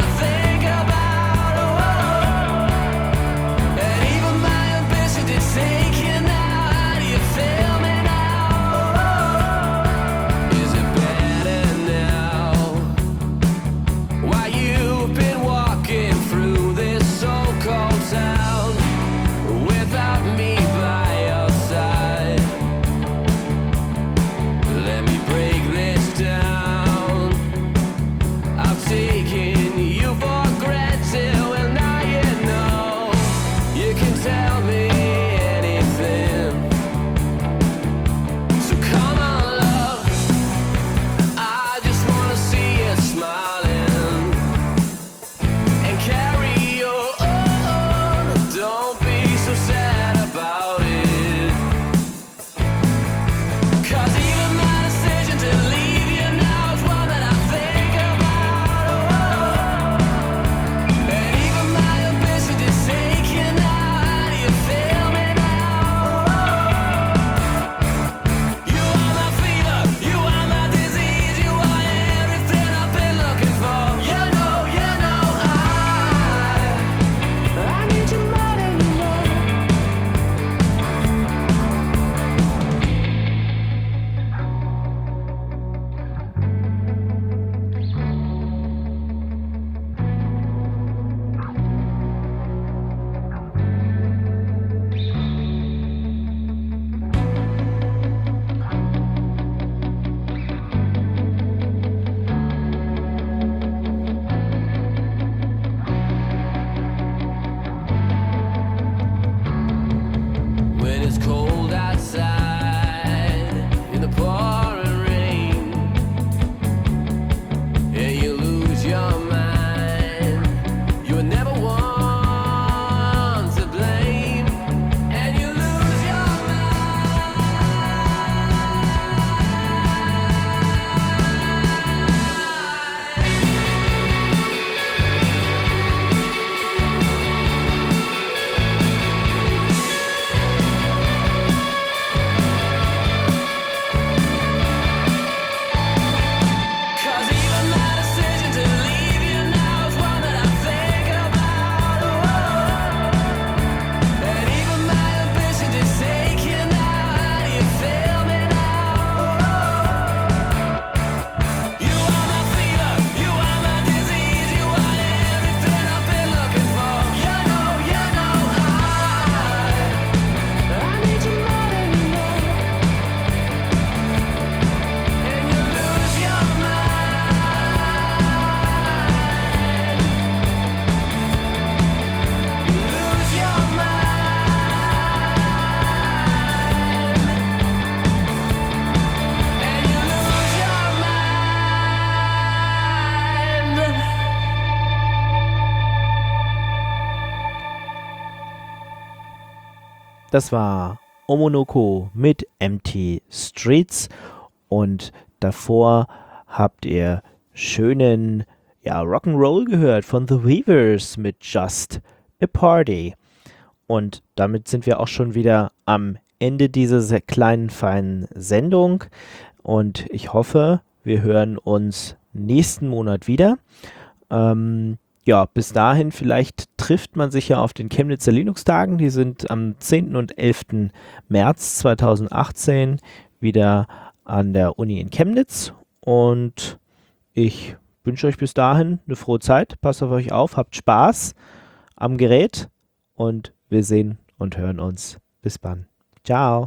Das war Omonoko mit Empty Streets und davor habt ihr schönen ja, Rock'n'Roll gehört von The Weavers mit Just a Party. Und damit sind wir auch schon wieder am Ende dieser sehr kleinen, feinen Sendung und ich hoffe, wir hören uns nächsten Monat wieder. Ähm, ja, bis dahin, vielleicht trifft man sich ja auf den Chemnitzer Linux-Tagen, die sind am zehnten und elften März zweitausendachtzehn wieder an der Uni in Chemnitz und ich wünsche euch bis dahin eine frohe Zeit, passt auf euch auf, habt Spaß am Gerät und wir sehen und hören uns. Bis dann. Ciao.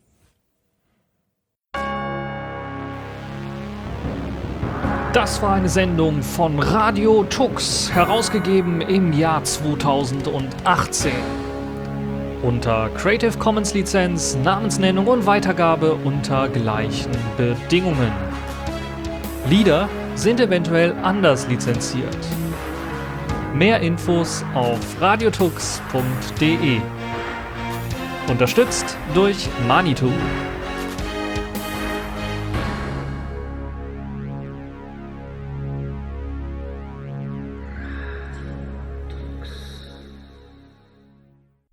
Das war eine Sendung von Radio Tux, herausgegeben im Jahr zweitausendachtzehn. Unter Creative Commons Lizenz, Namensnennung und Weitergabe unter gleichen Bedingungen. Lieder sind eventuell anders lizenziert. Mehr Infos auf radiotux punkt de. Unterstützt durch Manitou.